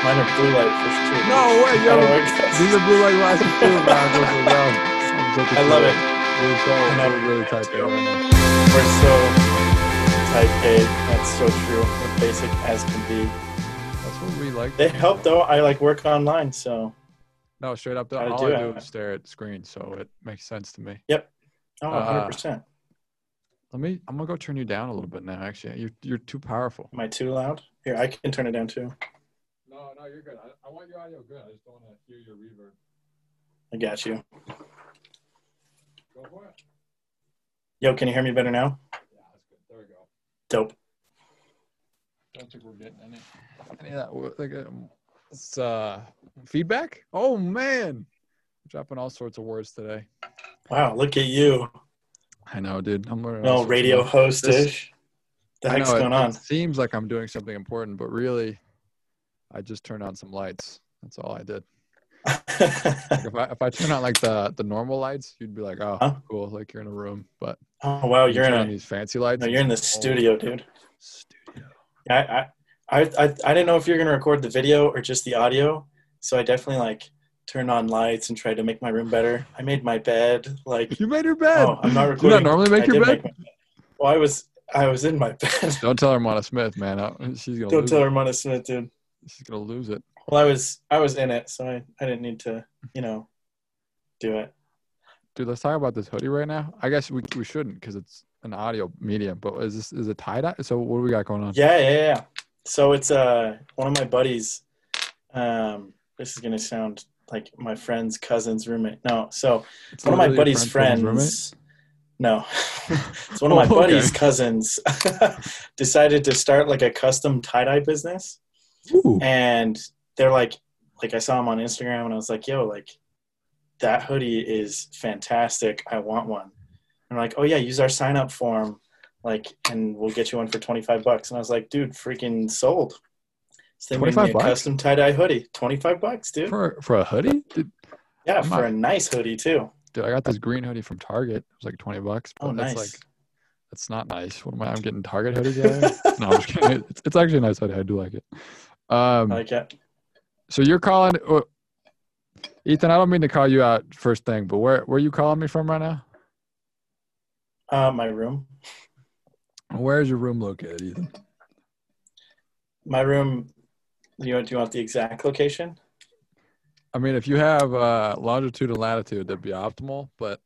Mine are blue light fish too. No way, I yo. don't wear glasses. These are blue light glasses too, man. I'm such a I love kid. it. We're really tight there right now. We're so tight paid. That's so true. We're basic as can be. That's what we like. They help though. I like work online, so No, straight up. Gotta All do I do it. is stare at screens, so it makes sense to me. yep. Oh, 100%. I'm gonna go turn you down a little bit now. Actually, you're too powerful. Am I too loud? Here, I can turn it down too. No, you're good. I want your audio good. I just don't want to hear your reverb. I got you. Go for it. Yo, can you hear me better now? Yeah, that's good. There we go. Dope. Don't think we're getting any of that. It's feedback. Oh man, I'm dropping all sorts of words today. Wow, look at you. I know, dude. I'm learning. No radio host-ish. The heck's going on? It seems like I'm doing something important, but really, I just turned on some lights. That's all I did. Like if I turn on like the normal lights, you'd be like, oh, cool, like you're in a room. But oh wow, you're on in these fancy lights. No, you're in the studio, dude. Studio. I didn't know if you're gonna record the video or just the audio, so I definitely like turned on lights and tried to make my room better. I made my bed. Like you made your bed. Oh, I'm not recording. Do you not normally make your bed? Well, I was in my bed. Don't tell Armana Smith, man. She's gonna. Don't tell Armana Smith, dude. She's gonna lose it. Well, I was in it, so I didn't need to, do it. Dude, let's talk about this hoodie right now. I guess we shouldn't because it's an audio medium. But is it tie-dye? So what do we got going on? Yeah. So it's one of my buddies. This is gonna sound like my friend's cousin's roommate. No, so it's one of my buddy's friends. No, it's one of my buddy's cousins decided to start like a custom tie-dye business. Ooh. And they're like I saw him on Instagram and I was like, yo, like that hoodie is fantastic. I want one. And I'm like, oh yeah, use our sign up form. Like, and we'll get you one for $25. And I was like, dude, freaking sold. So they made me a custom tie-dye hoodie. $25, dude. For a hoodie? Dude, yeah, for a nice hoodie too. Dude, I got this green hoodie from Target. It was like $20. But oh, nice. That's not nice. What am I? I'm getting Target hoodies out. No, I'm just kidding. It's actually a nice hoodie. I do like it. I like it. So you're calling Ethan, I don't mean to call you out first thing, but where are you calling me from right now? My room. Where is your room located, Ethan? My room, do you want the exact location? I mean, if you have longitude and latitude, that'd be optimal, but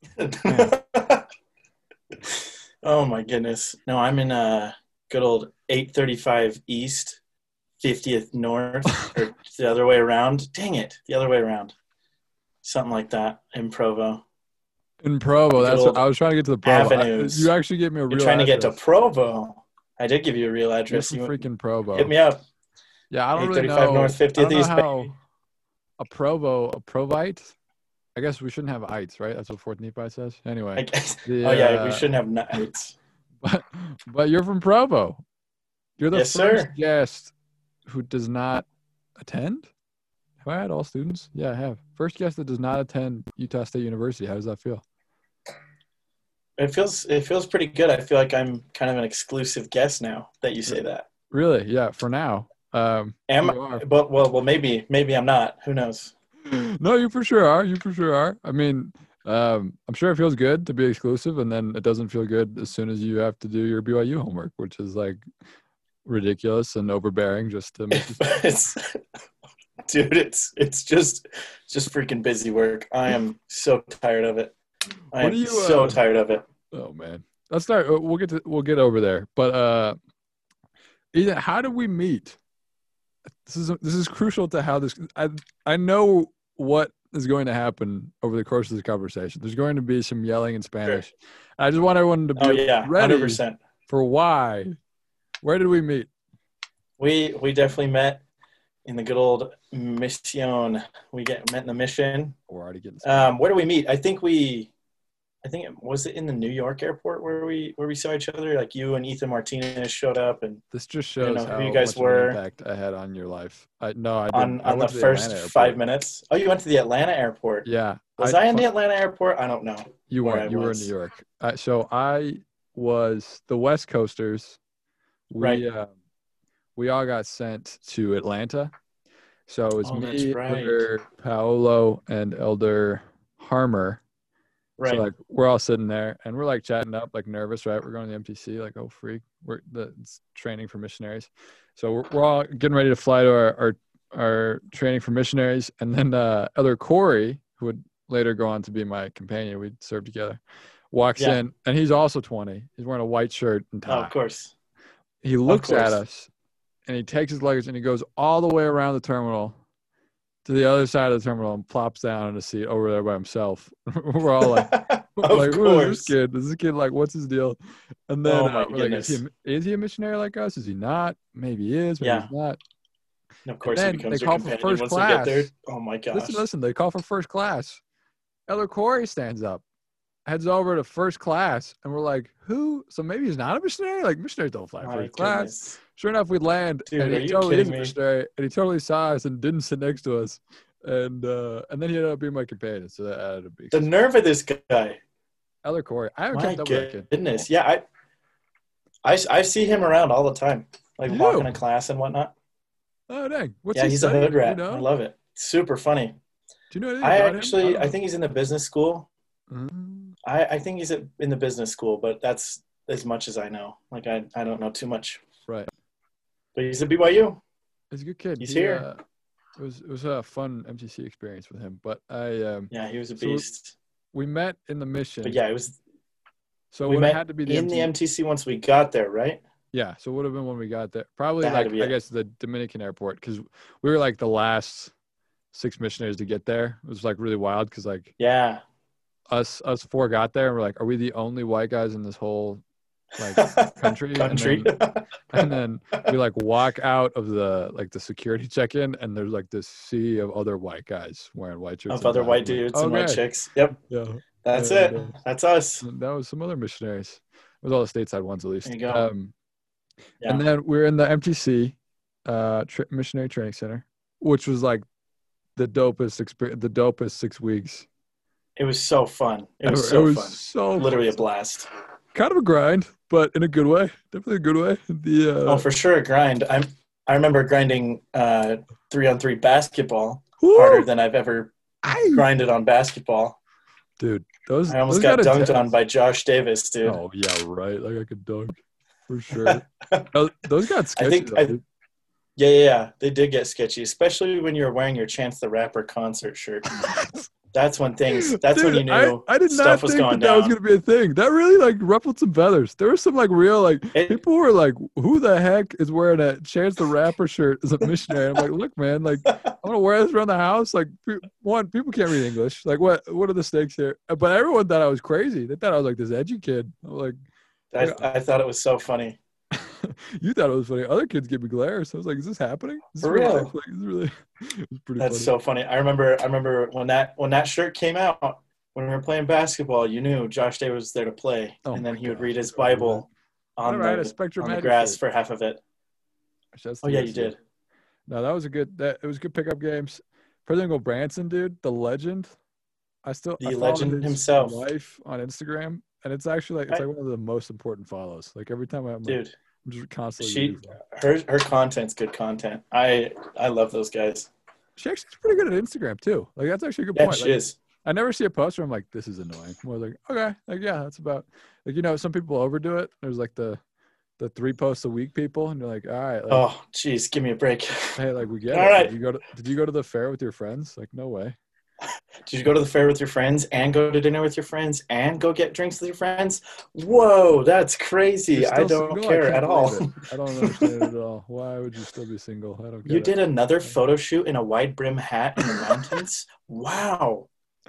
oh my goodness. No, I'm in good old 835 East, 50th North, or the other way around. Dang it, the other way around. Something like that in Provo. In Provo, that's what I was trying to get to the Provo. You actually gave me a real You're trying address. to get to Provo. I did give you a real address. You freaking Provo. Hit me up. Yeah, I don't really know. North, 50th East. How a Provite. I guess we shouldn't have ites, right? That's what Fourth Nephi says. Anyway. I guess. Yeah, we shouldn't have ites. But you're from Provo. You're the first sir. guest who does not attend. Have I had all students? Yeah, I have. First guest that does not attend Utah State University. How does that feel? It feels pretty good. I feel like I'm kind of an exclusive guest now that you say that. Really? Yeah, for now. Well, maybe I'm not. Who knows? No, you for sure are. You for sure are. I mean, I'm sure it feels good to be exclusive, and then it doesn't feel good as soon as you have to do your BYU homework, which is like ridiculous and overbearing just to make Dude, it's just freaking busy work. I am so tired of it. I am so tired of it. Oh man, let's start. We'll get over there. But Ethan, how did we meet? This is crucial to how this. I know what is going to happen over the course of this conversation. There's going to be some yelling in Spanish. Sure. I just want everyone to be ready 100%. For why. Where did we meet? We definitely met in the good old Mission. We met in the Mission. We're already getting where do we meet? I think was it in the New York airport where we saw each other? Like you and Ethan Martinez showed up, and this just shows how who you guys much were. Of an impact I had on your life. I didn't. On the first 5 minutes. Oh, you went to the Atlanta airport. Yeah. Was I in the Atlanta airport? I don't know. You weren't. You were in New York. So I was the West Coasters. We all got sent to Atlanta. So it was Oh, that's me, right. Elder Paolo, and Elder Harmer. So Right. like we're all sitting there and we're like chatting up, like nervous, right? We're going to the MTC, like oh freak, it's training for missionaries. So we're all getting ready to fly to our training for missionaries, and then Elder Corey, who would later go on to be my companion, we'd serve together, walks Yeah. in, and he's also 20. He's wearing a white shirt and Oh, tie. of course. He Of looks at course. us and he takes his luggage and he goes all the way around the terminal to the other side of the terminal and plops down in a seat over there by himself. We're all like, Of who is this course. kid? Is this kid like, what's his deal? And then Oh my we're like, goodness. is he a missionary like us? Is he not? Maybe he is, maybe Yeah. he's not. And of And course, he then they becomes your call for companion first once we get there. class. Oh my Listen, gosh. listen, they call for first class. Elder Corey stands up, heads over to first class, and we're like, who? So maybe he's not a missionary? Like, missionaries don't fly My first class. goodness. Sure enough, we land, Dude, and are he you totally is kidding a me? missionary, and he totally saw us and didn't sit next to us. And then he ended up being my companion, so that added a big The nerve of this guy. Elder Corey. I haven't My kept up with that kid. goodness. Yeah, I see him around all the time, like You walking do? in class and whatnot. Oh dang! What's Yeah, he he's a studying? hood Do you rat. I know? love it. Super funny. Do you know anything about him? I don't I know. think he's in the business school. Mm, I think he's in the business school, but that's as much as I know. Like I don't know too much. right. But he's at BYU. He's a good kid. He's He here. it was a fun MTC experience with him. But Yeah, he was a so beast. we met in the mission. But yeah, it was. So it We would have met had to be in the MTC once we got there, right? Yeah, so it would have been when we got there. Probably That had to like be I it. guess the Dominican airport, because we were like the last 6 missionaries to get there. It was like really wild because like Yeah. us 4 got there and we're like, are we the only white guys in this whole like country? Country. And then we like walk out of the security check-in, and there's like this sea of other white guys wearing white shirts Of and other ties. white I'm like, dudes and white okay, chicks. Yep. yeah, That's and it. That's us. that was some other missionaries. It was all the stateside ones at least. There you go. Yeah. And then we're in the MTC, Missionary Training Center, which was like the dopest experience, the dopest 6 weeks. It was so fun. It was ever. so It was fun. so Literally a fun. blast. Kind of a grind, but in a good way. Definitely a good way. Oh, for sure, a grind. I remember grinding 3-on-3 basketball Woo! harder than I've ever Aye. grinded on basketball. Dude, those I almost those got dunked intense. on by Josh Davis, dude. Oh yeah, right. Like I could dunk for sure. Those got sketchy. Yeah. They did get sketchy, especially when you were wearing your Chance the Rapper concert shirt. That's when things. That's when you knew I did stuff not was think going that was down. gonna be a thing. That really like ruffled some feathers. There was some like real like people were like, "Who the heck is wearing a Chance the Rapper shirt as a missionary?" I'm like, "Look, man, like I'm gonna wear this around the house. Like, one, people can't read English. Like, what are the stakes here?" But everyone thought I was crazy. They thought I was like this edgy kid. I'm like, I thought it was so funny. you thought it was funny. Other kids give me glares. So I was like, "Is this happening? Is this For real? life? Like, is this really?" It was pretty. That's funny. so funny. I remember when that shirt came out, when we were playing basketball, you knew Josh Day was there to play, and then he would read his Bible on the grass for half of it. Oh yeah, you did. No, that was it was good pickup games. President Branson, dude, the legend. I legend his himself. Life on Instagram, and it's actually like one of the most important follows. Like every time I'm dude, I'm just constantly. Her content's good content. I love those guys. She actually is pretty good at Instagram too. Like that's actually a good point. She like, is. I never see a post where I'm like, this is annoying. More like, okay, like yeah, that's about like some people overdo it. There's like the 3 posts a week people, and you're like, all right. Like, oh, geez, give me a break. Hey, like we get all it. Right. Did you go to the fair with your friends? Like, no way. Did you go to the fair with your friends and go to dinner with your friends and go get drinks with your friends? Whoa, that's crazy. I don't care at all. I don't understand it at all. Why would you still be single? I don't get it. You did another photo shoot in a wide brim hat in the mountains? Wow.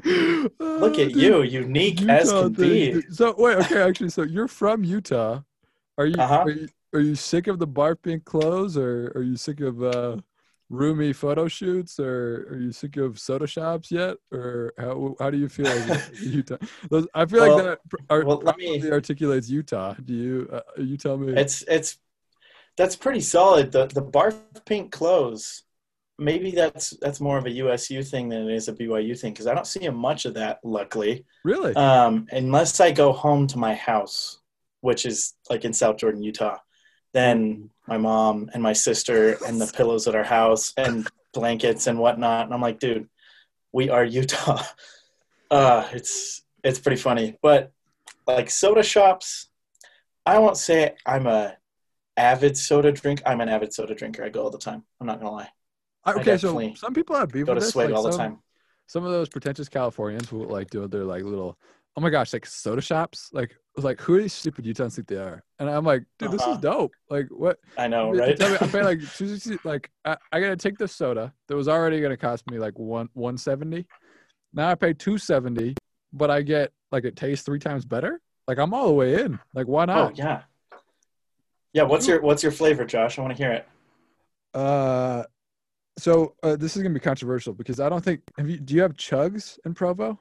Look at you, unique Utah as can be. So wait, okay, actually, so you're from Utah. Are you are you sick of the barf pink clothes, or are you sick of roomy photo shoots, or are you sick of soda shops yet, or how do you feel like Utah? I feel like that probably articulates Utah. Do you tell me? That's pretty solid. The barf pink clothes. Maybe that's more of a USU thing than it is a BYU thing, because I don't see much of that, luckily. Really? Unless I go home to my house, which is like in South Jordan, Utah. Then my mom and my sister and the pillows at our house and blankets and whatnot. And I'm like, dude, we are Utah. It's pretty funny. But like soda shops, I won't say I'm a avid soda drink. I'm an avid soda drinker. I go all the time. I'm not gonna lie. Okay, so some people have beef Go with to this. Swig Like all the time. some of those pretentious Californians who like do their like little, oh my gosh, like soda shops. Like who are these stupid Utahns think they are? And I'm like, dude, this is dope. Like what? I know, You have to right? tell me, I'm paying like like I gotta take this soda that was already gonna cost me like 170. Now I pay 270, but I get like it tastes 3 times better. Like I'm all the way in. Like why Oh not? yeah. Yeah, what's your flavor, Josh? I want to hear it. So this is gonna be controversial because I don't think do you have Chugs in Provo?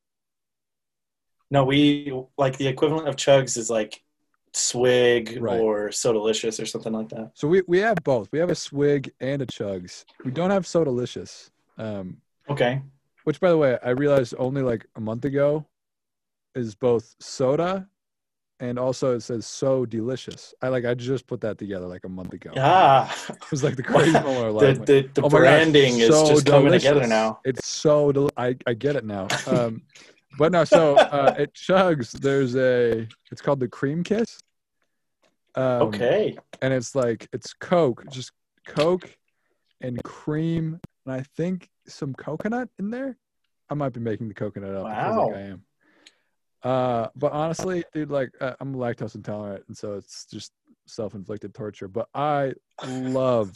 No, we like the equivalent of Chugs is like Swig Right. or Sodalicious or something like that. So we have both. We have a Swig and a Chugs. We don't have Sodalicious. Okay. Which by the way, I realized only like a month ago is both soda and also it says so delicious. I just put that together like a month ago. Ah, It was like the crazy moment of life. the Oh my gosh, branding is so just coming together delicious. now. It's so I get it now. But no, so at Chugs it's called the Cream Kiss. Okay. And it's like it's Coke, just Coke and cream, and I think some coconut in there. I might be making the coconut up. It feels like Wow. I am. But honestly, dude, like I'm lactose intolerant, and so it's just self-inflicted torture. But I love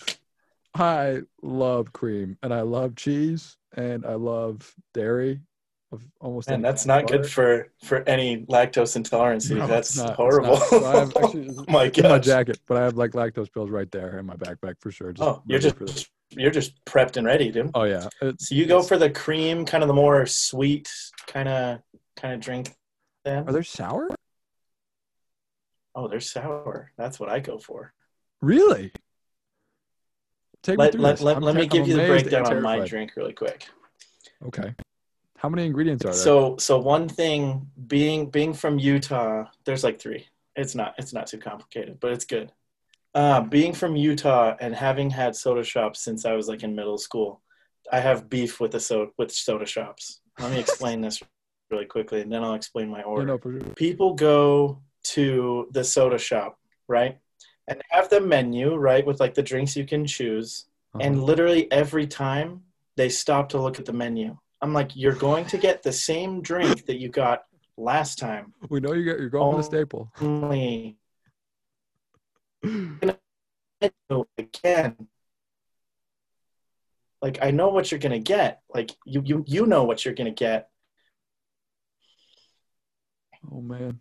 cream, and I love cheese, and I love dairy. Of almost. And any that's kind of not good for any lactose intolerancy. No, That's it's not. horrible. It's not. So I have actually, Oh my it's in my gosh. jacket, but I have like lactose pills right there in my backpack for sure. Oh, ready for this. you're just prepped and ready, dude. Oh yeah. So you go for the cream, kind of the more sweet kind of drink. Then Are they sour? oh, they're sour. That's what I go for. Really? Take me through this. Let me give I'm you the amazed breakdown and on my terrified. drink really quick. Okay. How many ingredients are there? So one thing, being from Utah, there's like 3. It's not too complicated, but it's good. Being from Utah and having had soda shops since I was like in middle school, I have beef with soda shops. Let me explain this really quickly, and then I'll explain my order. No, for sure. People go to the soda shop, right, and have the menu, right, with like the drinks you can choose, and literally every time they stop to look at the menu. I'm like, you're going to get the same drink that you got last time. We know you're going for the staple. Only again. Like I know what you're gonna get. Like you know what you're gonna get. Oh man.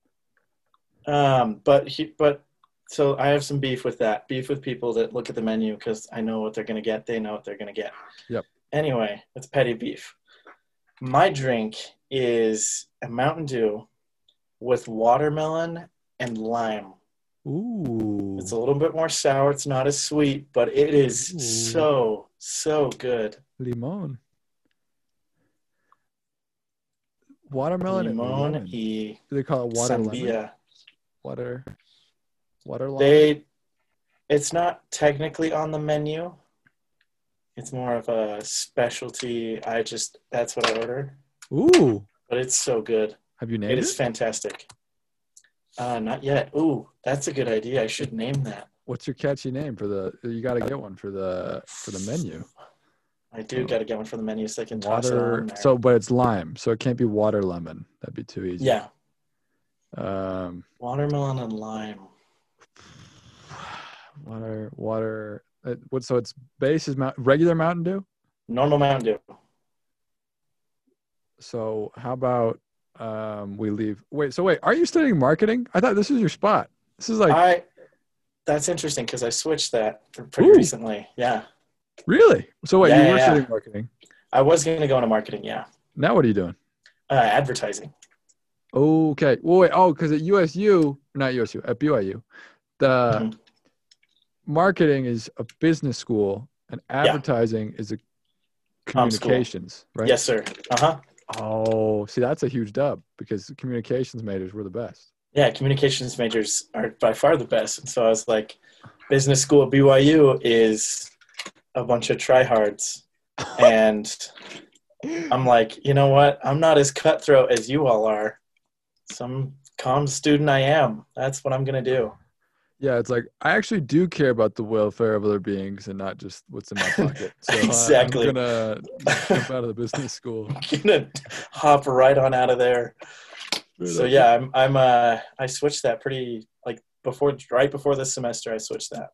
But so I have some beef with that. Beef with people that look at the menu because I know what they're gonna get. They know what they're gonna get. Yep. Anyway, it's petty beef. My drink is a Mountain Dew with watermelon and lime. Ooh. It's a little bit more sour. It's not as sweet, but it is so good. Limon. Watermelon and lemon. Do they call it water lemon? Water lime? It's not technically on the menu. It's more of a specialty. That's what I ordered. Ooh. But it's so good. Have you named it? It is fantastic. Not yet. Ooh, that's a good idea. I should name that. What's your catchy name you got to get one for the menu. I do got to get one for the menu so I can toss it on there. So, but it's lime, so it can't be water lemon. That'd be too easy. Yeah. Watermelon and lime. Water. So its base is regular Mountain Dew? Normal Mountain Dew. So how about we leave? Wait, are you studying marketing? I thought this was your spot. This is like that's interesting because I switched that pretty recently. Yeah. Really? So wait, you were studying marketing? I was going to go into marketing. Yeah. Now what are you doing? Advertising. Okay. Well, wait. Oh, because at USU, not USU, at BYU, the marketing is a business school and advertising is a communications, right? Yes, sir. Oh, see, that's a huge dub because communications majors were the best. Yeah, communications majors are by far the best. And so I was like, business school at BYU is a bunch of tryhards, and I'm like, you know what? I'm not as cutthroat as you all are. Some calm student I am. That's what I'm gonna do. Yeah, it's like I actually do care about the welfare of other beings and not just what's in my pocket. So I'm Exactly. gonna jump out of the business school. Gonna hop right on out of there. Straight So up. yeah, I switched that pretty like right before this semester. I switched that.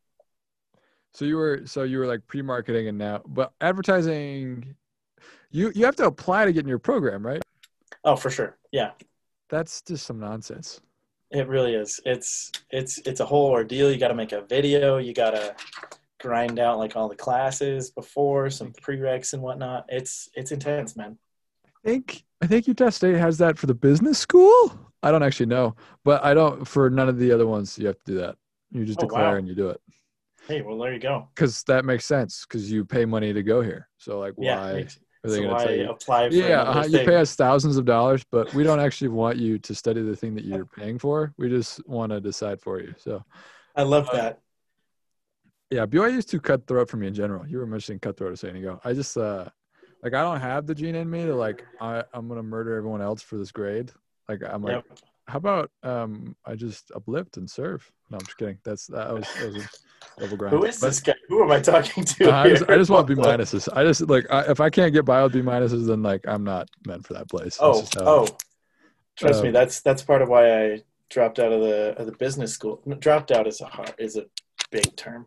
So you were like pre-marketing and now, but advertising. You have to apply to get in your program, right? Oh, for sure. Yeah, That's just some nonsense. it really is. It's a whole ordeal. You got to make a video. You got to grind out like all the classes before some prereqs and whatnot. It's intense, man. I think Utah State has that for the business school. I don't actually know, but I don't for none of the other ones. You have to do that. You just Oh declare wow. and you do it Hey, well there you go. because that makes sense because you pay money to go here. So like, Yeah. why are they So going why to tell you? apply for Yeah, another you thing? pay us thousands of dollars, but we don't actually want you to study the thing that you're paying for. We just want to decide for you. So, I love uh, that. yeah, BYU is too cutthroat for me in general. You were mentioning cutthroat a second ago. I just like I don't have the gene in me to like I'm gonna murder everyone else for this grade. Like I'm like, Yep. how about I just uplift and serve? No, I'm just kidding. That was a double grind. Who is But this guy? Who am I talking to I here? just want B What the- minuses. I just like if I can't get by with B minuses, then like I'm not meant for that place. That's Oh, just how. oh, trust me, Um, that's part of why I dropped out of the business school. Dropped out is a big term.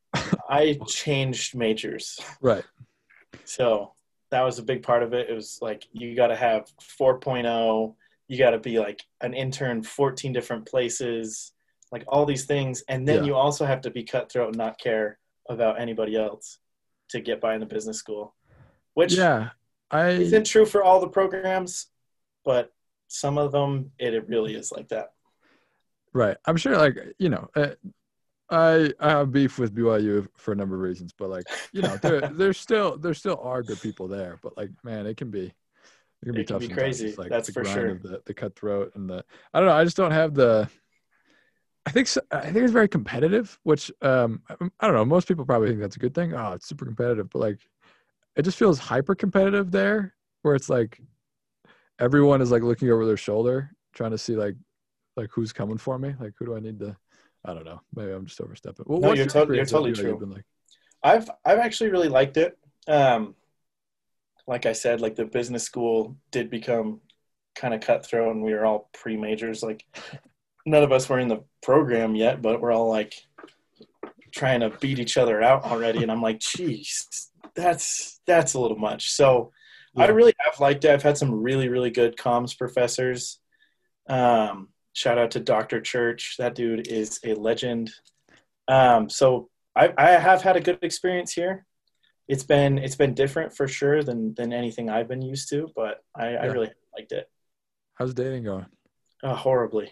I changed majors. right. So that was a big part of it. It was like you got to have 4.0, you got to be like an intern 14 different places, like all these things, and then Yeah. you also have to be cutthroat and not care about anybody else to get by in the business school, which Yeah. isn't true for all the programs, but some of them it really is like that. Right. I'm sure. Like I have beef with BYU for a number of reasons, but like there still are good people there. But like man, it can be It can tough be sometimes. crazy. It's like That's the for grind sure. of the cutthroat and the I don't know. I just don't have the. I think it's very competitive, which I don't know. Most people probably think that's a good thing. Oh, it's super competitive, but like it just feels hyper competitive there, where it's like everyone is like looking over their shoulder, trying to see like who's coming for me. Like who do I need to? I don't know. Maybe I'm just overstepping. Well, No, what's you're your experience at totally BYU true. been like? I've actually really liked it. Like I said, like the business school did become kind of cutthroat, and we were all pre-majors. Like none of us were in the program yet, but we're all like trying to beat each other out already. And I'm like, geez, that's a little much. So I really have liked it. I've had some really, really good comms professors. Shout out to Dr. Church. That dude is a legend. So I have had a good experience here. It's been different for sure than anything I've been used to, but I really liked it. How's dating going? Horribly.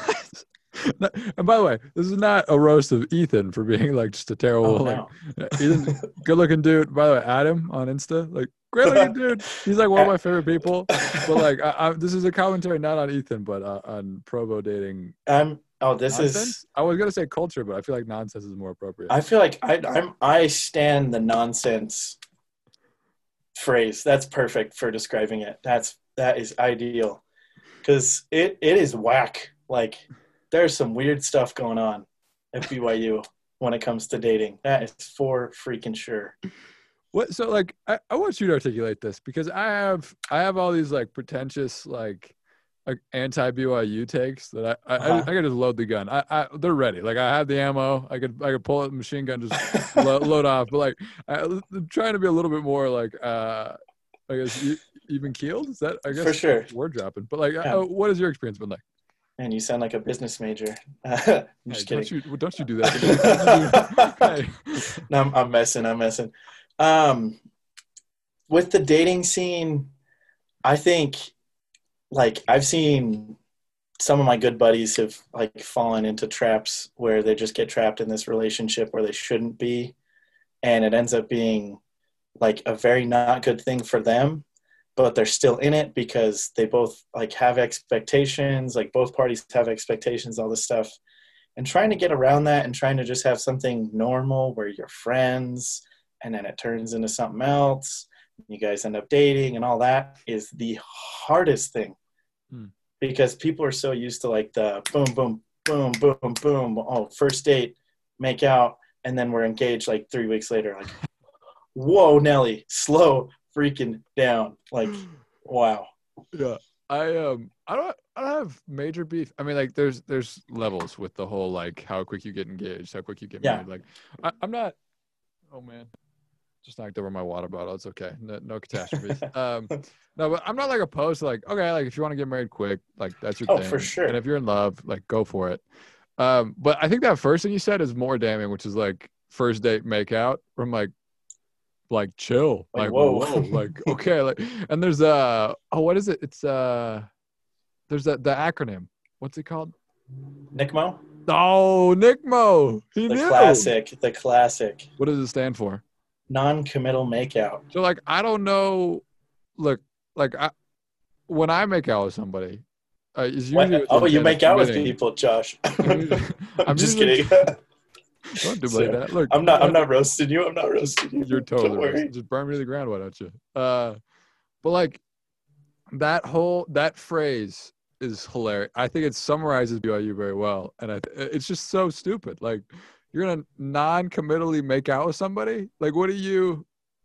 And by the way, this is not a roast of Ethan for being like just a terrible No. Ethan, good looking dude. By the way, Adam on Insta, like great looking dude. He's like one of my favorite people. But like, this is a commentary not on Ethan, but on Provo dating. This nonsense? is. I was gonna say culture, but I feel like nonsense is more appropriate. I feel like I stand the nonsense phrase. That's perfect for describing it. That is ideal because it is whack. Like there's some weird stuff going on at BYU when it comes to dating. That is for freaking sure. What? So like, I want you to articulate this because I have all these like pretentious like anti BYU takes that I could just load the gun. They're ready. Like I have the ammo. I could pull out the machine gun, just load off. But like I'm trying to be a little bit more like I guess even keeled. Is that I guess For sure. word dropping? But like, Yeah. what has your experience been like? Man, you sound like a business major. I'm just kidding. Don't you do that? Hey. No, I'm messing. With the dating scene, I think like I've seen some of my good buddies have like fallen into traps where they just get trapped in this relationship where they shouldn't be. And it ends up being like a very not good thing for them, but they're still in it because they both like have expectations, like both parties have expectations, all this stuff. And trying to get around that and trying to just have something normal where you're friends and then it turns into something else. You guys end up dating, and all that is the hardest thing because people are so used to like the boom, boom, boom, boom, boom. Oh, first date, make out, and then we're engaged like 3 weeks later. Like, whoa, Nelly, slow freaking down. Like, wow. Yeah. I don't have major beef. I mean, like there's levels with the whole like how quick you get engaged, how quick you get married. Like I'm not. Oh man, just knocked over my water bottle. It's okay. No catastrophes. No, but I'm not like opposed to like, okay, like if you want to get married quick, like that's your thing. For sure. And if you're in love, like go for it. But I think that first thing you said is more damning, which is like first date make out. I'm like chill. Like whoa. Like okay. Like and there's what is it? It's there's the acronym. What's it called? NICMO? Oh, NICMO. He knew. The classic. What does it stand for? Non-committal makeout. So like I don't know. Look, like when I make out with somebody, it's usually you make out with people, Josh. I'm just kidding. Don't do like that. Look, I'm not roasting you. You're totally roasting. Just burn me to the ground, why don't you? But like that phrase is hilarious. I think it summarizes BYU very well, and it's just so stupid. Like you're gonna non-committally make out with somebody. Like what are you?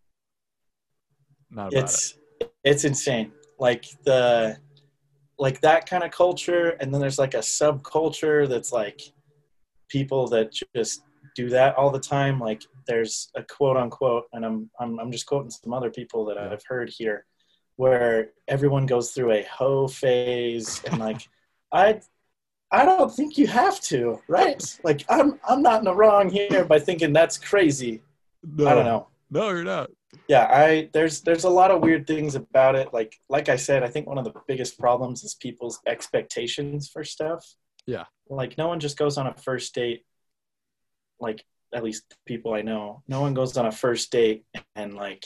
Not about it. It's insane. Like that kind of culture, and then there's like a subculture that's like people that just do that all the time. Like there's a quote unquote, and I'm just quoting some other people that I've heard here, where everyone goes through a hoe phase, and like I don't think you have to, right? Like I'm not in the wrong here by thinking that's crazy. No, I don't know. No, you're not. Yeah, there's a lot of weird things about it. Like I said, I think one of the biggest problems is people's expectations for stuff. Yeah. Like no one just goes on a first date, like at least people I know, no one goes on a first date and like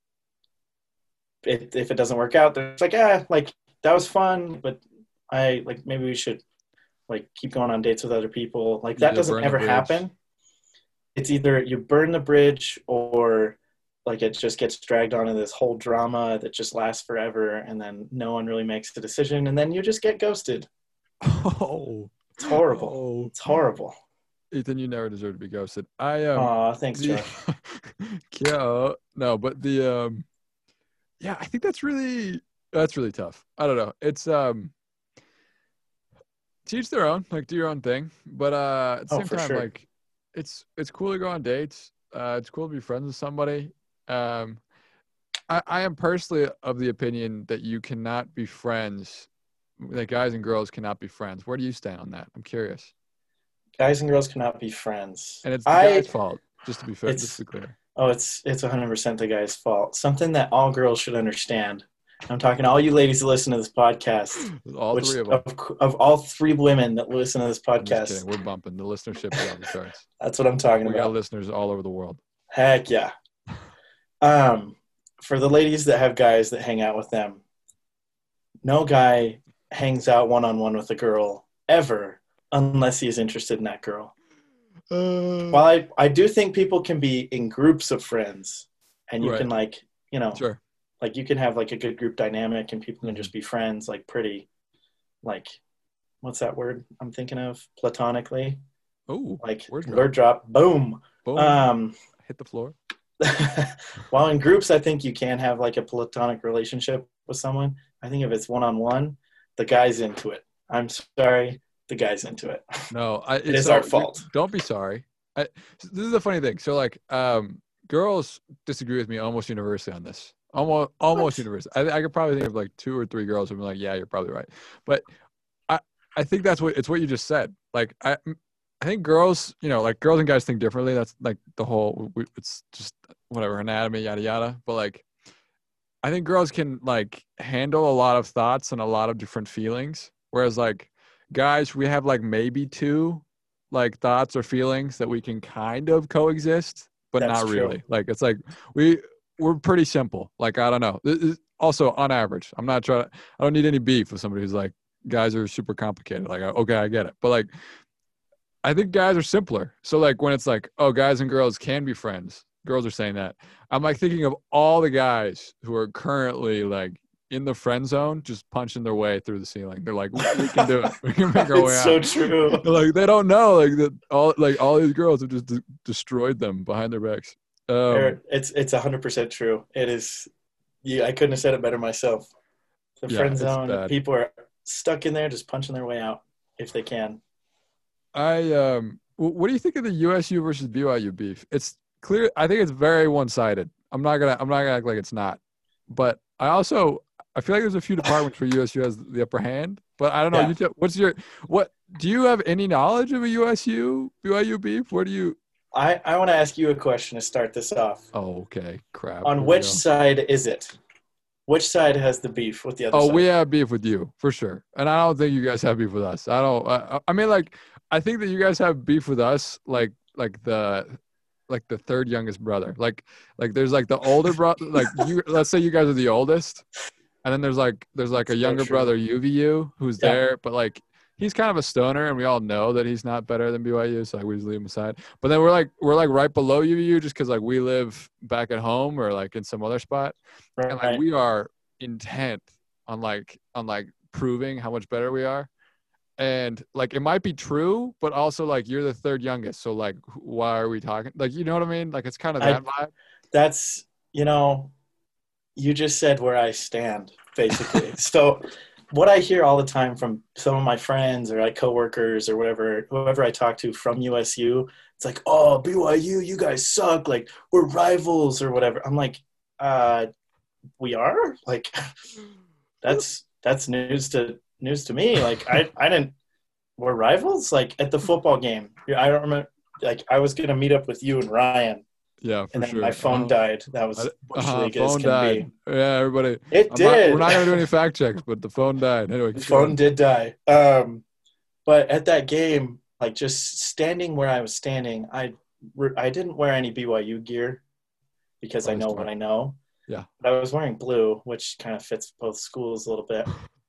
if it doesn't work out, they're like, like that was fun, but maybe we should like keep going on dates with other people. Like that doesn't ever happen. It's either you burn the bridge or like it just gets dragged on in this whole drama that just lasts forever, and then no one really makes a decision, and then you just get ghosted. Oh, it's horrible. It's horrible. Ethan, you never deserve to be ghosted. Thanks, Josh. Yeah, no, but yeah, I think that's really tough. I don't know. It's teach their own, like do your own thing, but at the same time, sure. Like it's cool to go on dates. It's cool to be friends with somebody. I am personally of the opinion that you cannot be friends, that guys and girls cannot be friends. Where do you stand on that? I'm curious. Guys and girls cannot be friends. And it's the guy's fault, just to be fair, just to be clear. Oh, it's 100% the guy's fault. Something that all girls should understand. I'm talking to all you ladies who listen to this podcast. All three of them. Of all three women that listen to this podcast. We're bumping. The listenership is on the charts. That's what I'm talking about. We got listeners all over the world. Heck yeah. For the ladies that have guys that hang out with them, no guy hangs out one-on-one with a girl ever unless he is interested in that girl. While I do think people can be in groups of friends, and you can like, sure. Like you can have like a good group dynamic and people can just be friends, like pretty, like, what's that word I'm thinking of? Platonically. Oh, like word drop. Boom. Hit the floor. While in groups, I think you can have like a platonic relationship with someone. I think if it's one-on-one, the guy's into it. I'm sorry. The guy's into it. No, it is our fault. Don't be sorry. This is the funny thing. So like, girls disagree with me almost universally on this. Almost universally. I could probably think of like 2 or 3 girls who would be like, yeah, you're probably right. But I think that's what you just said. Like I think girls, like girls and guys think differently. That's like the whole. It's just whatever, anatomy, yada yada. But like, I think girls can like handle a lot of thoughts and a lot of different feelings, whereas like guys, we have like maybe 2 like thoughts or feelings that we can kind of coexist, but that's not really. Like it's like we're pretty simple. Like I don't know. Also, on average, I don't need any beef with somebody who's like, guys are super complicated. Like, okay, I get it. But like, I think guys are simpler. So like when it's like, oh, guys and girls can be friends, girls are saying that. I'm like thinking of all the guys who are currently like in the friend zone, just punching their way through the ceiling. They're like, we can do it. We can make our way It's out. so true. Like they don't know like that all these girls have just destroyed them behind their backs. It's 100% true. It is. I couldn't have said it better myself. The friend zone, people are stuck in there just punching their way out if they can. What do you think of the USU versus BYU beef? It's clear. I think it's very one-sided. I'm not gonna act like it's not. But I feel like there's a few departments where USU has the upper hand. But I don't know. Yeah. What do you have any knowledge of a USU BYU beef? Where do you? I want to ask you a question to start this off. Oh, okay. Crap. On which side is it? Which side has the beef with the other side? Oh, we have beef with you for sure, and I don't think you guys have beef with us. I don't. I mean, like, I think that you guys have beef with us, like the third youngest brother. Like there's like the older brother. Like you, let's say you guys are the oldest, and then there's like a younger brother, UVU, who's there, but like he's kind of a stoner, and we all know that he's not better than BYU, so like, we just leave him aside. But then we're like right below UVU just because like we live back at home or like in some other spot, right. And like we are intent on proving how much better we are. And like it might be true, but also like you're the third youngest, so like why are we talking? Like, you know what I mean? Like it's kind of that vibe. That's, you just said where I stand basically. So what I hear all the time from some of my friends or like coworkers or whoever I talk to from USU, it's like, oh, BYU, you guys suck. Like we're rivals or whatever. I'm like, we are? Like that's news to me. Like I didn't. We're rivals. Like at the football game, I don't remember. Like I was gonna meet up with you and Ryan. Yeah, and then my phone died. That was bush league as phone can died. be. Yeah, everybody. Did. We're not gonna do any fact checks, but the phone died. Anyway, the phone did die. But at that game, like just standing where I was standing, I didn't wear any BYU gear because I know what I know. Yeah. But I was wearing blue, which kind of fits both schools a little bit.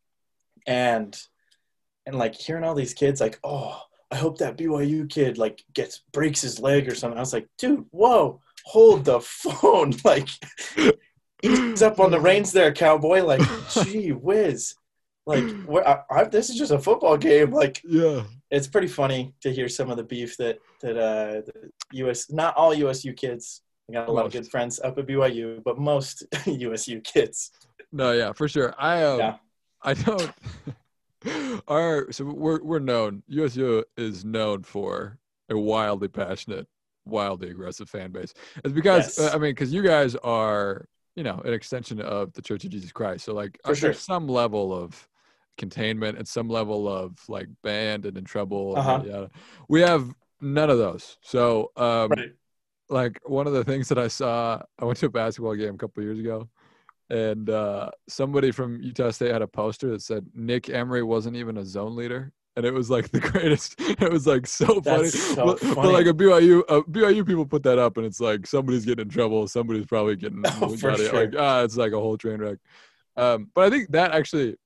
And like hearing all these kids like, oh, I hope that BYU kid like breaks his leg or something. I was like, dude, whoa, hold the phone. Like ease up on the reins there, cowboy. Like, gee whiz. Like this is just a football game. Like, yeah, it's pretty funny to hear some of the beef that the not all USU kids. I got a lot of good friends up at BYU, but most USU kids. No, yeah, for sure. I don't. So we're known. USU is known for a wildly passionate, wildly aggressive fan base. It's because because you guys are, an extension of the Church of Jesus Christ. So like, there's some level of containment and some level of like band and in trouble. And we have none of those. So like one of the things that I went to a basketball game a couple of years ago. And somebody from Utah State had a poster that said Nick Emery wasn't even a zone leader, and it was like the greatest. It was like so funny. But like a BYU people put that up, and it's like somebody's getting in trouble. Somebody's probably getting for sure. Like it's like a whole train wreck. But I think that actually,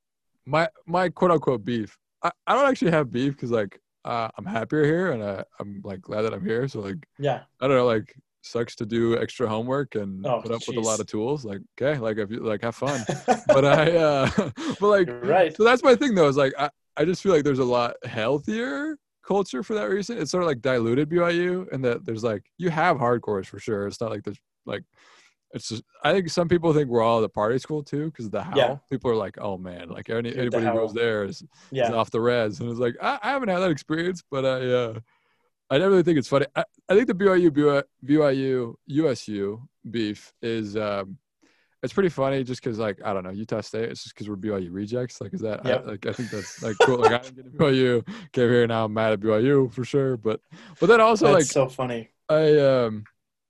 my quote unquote beef. I don't actually have beef because like I'm happier here, and I'm like glad that I'm here. So like I don't know, like. Sucks to do extra homework and put up with a lot of tools. Like, okay, like if you like have fun. But but like, right. So that's my thing though, is like, I just feel like there's a lot healthier culture for that reason. It's sort of like diluted BYU, and that there's like, you have hardcores for sure. It's not like there's like, it's just, I think some people think we're all the party school too, because of the howl. Yeah. People are like, oh man, like anybody who goes there is off the res. And it's like, I haven't had that experience, but I never really think it's funny. I think the BYU USU beef is it's pretty funny just because like I don't know, Utah State. It's just because we're BYU rejects. Like, is that I think that's like cool. Like I didn't get to BYU, came here, now I'm mad at BYU for sure. But then also that's like so funny. I'm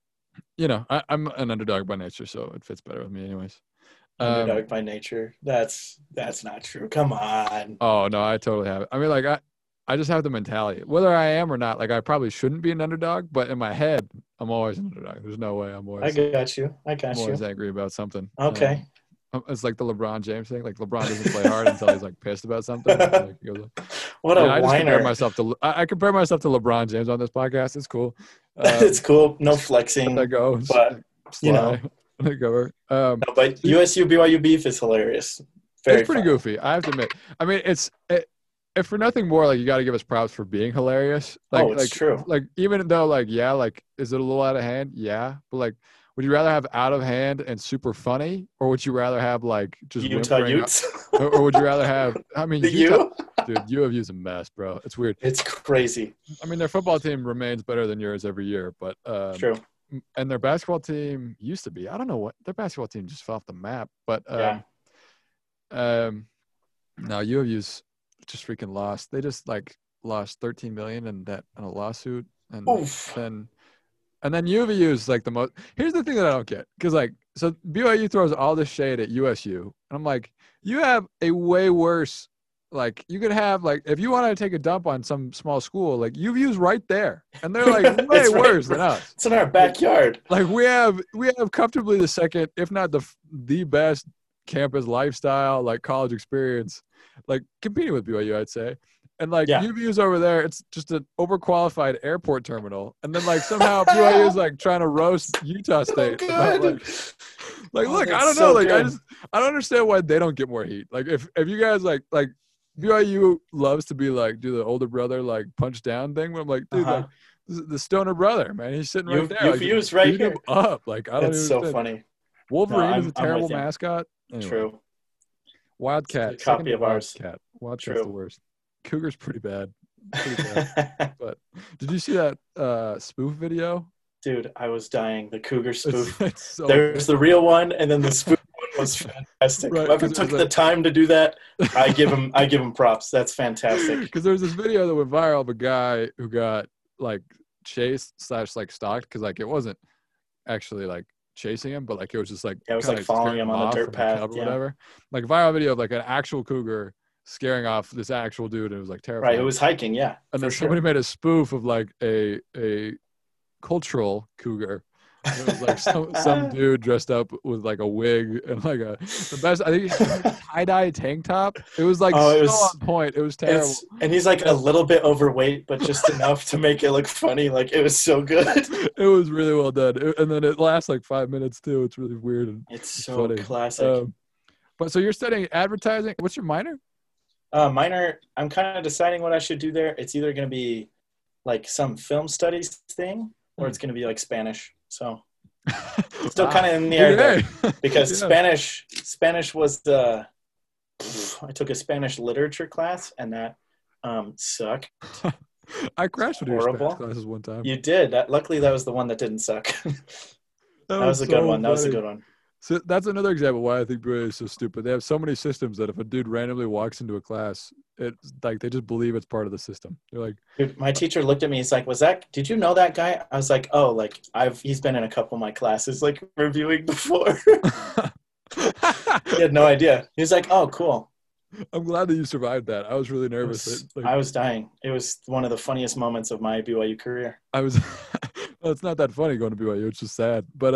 an underdog by nature, so it fits better with me anyways. Underdog by nature. That's not true. Come on. Oh no, I totally have it. I mean, like I just have the mentality. Whether I am or not, like I probably shouldn't be an underdog, but in my head, I'm always an underdog. There's no way I'm always. I got you. I'm always angry about something. Okay. It's like the LeBron James thing. Like LeBron doesn't play hard until he's like pissed about something. Like, he goes, what a I whiner! I compare myself to LeBron James on this podcast. It's cool. It's cool. No Let that flexing, go. but you Sly. know, Let it go. no, but USU BYU beef is hilarious. It's Very pretty funny. goofy. I have to admit. I mean, if for nothing more, like you got to give us props for being hilarious. Oh, it's true. Like even though like yeah, like is it a little out of hand? Yeah, but like, would you rather have out of hand and super funny, or would you rather have like just Utah whimpering, Utes. or would you rather have? I mean, The Utah, U. dude, U of U's a mess, bro. It's weird. It's crazy. I mean, their football team remains better than yours every year, but True. and their basketball team used to be. I don't know what their basketball team just fell off the map, but Yeah. no, U of U's just freaking lost. They just like lost 13 million in debt in a lawsuit, and Oof. then U of U is like the most. Here's the thing that I don't get, because like so BYU throws all this shade at USU, and I'm like, you have a way worse. Like you could have like if you wanted to take a dump on some small school, like U of U's right there, and they're like way It's right- worse than us. It's in our backyard. Like we have comfortably the second, if not the best campus lifestyle, like college experience, like competing with BYU, I'd say. And like Yeah. UVU's over there, it's just an overqualified airport terminal. And then like somehow BYU is like trying to roast Utah State. Oh, about, God. like Oh, look, I that's don't so know. Like good. I don't understand why they don't get more heat. Like if you guys like BYU loves to be like do the older brother like punch down thing. Where I'm like, dude, like this is the stoner brother, man. He's sitting right there. Like, UVU's right beat here. him up. Like I don't It's even so understand. funny. Wolverine No, is a I'm terrible with you. mascot. Anyway, True. Wildcat. It's a copy second to of ours. Wildcat. Wildcat's True. the worst. Cougar's pretty bad. Pretty bad. But did you see that spoof video? Dude, I was dying. The Cougar spoof. It's so There's the real one, and then the spoof one was fantastic. Right, Whoever 'cause it took was the like- time to do that, I give him props. That's fantastic. Because there was this video that went viral of a guy who got like chased / like stalked, because like it wasn't actually like chasing him, but like it was just like Yeah, it was kinda like following scaring him on the off dirt from path, cub or yeah. whatever. Like viral video of like an actual cougar scaring off this actual dude, and it was like terrifying. Right, it was hiking, yeah. And then for somebody sure. made a spoof of like a cultural cougar. And it was like some dude dressed up with like a wig and like the best. I think tie-dye tank top. It was like Oh, it so was- on point. It was terrible. And he's like a little bit overweight, but just enough to make it look funny. Like it was so good. It was really well done. And then it lasts like 5 minutes too. It's really weird and It's so funny. classic. But so you're studying advertising. What's your minor? Minor, I'm kind of deciding what I should do there. It's either going to be like some film studies thing, or it's going to be like Spanish. So still kind of in the air there, because Yeah. Spanish was the. I took a Spanish literature class, and that sucked. I crashed with your Horrible. Spanish classes one time. You did. Luckily, that was the one that didn't suck. That was a good so one. That was a funny. good one. So that's another example why I think BYU is so stupid. They have so many systems that if a dude randomly walks into a class, it's like they just believe it's part of the system. They're like, Dude, my teacher looked at me. He's like, did you know that guy? I was like, oh, like he's been in a couple of my classes, like reviewing before. He had no idea. He was like, oh, cool. I'm glad that you survived that. I was really nervous. I was dying. It was one of the funniest moments of my BYU career. I was. Well, it's not that funny going to BYU. It's just sad. But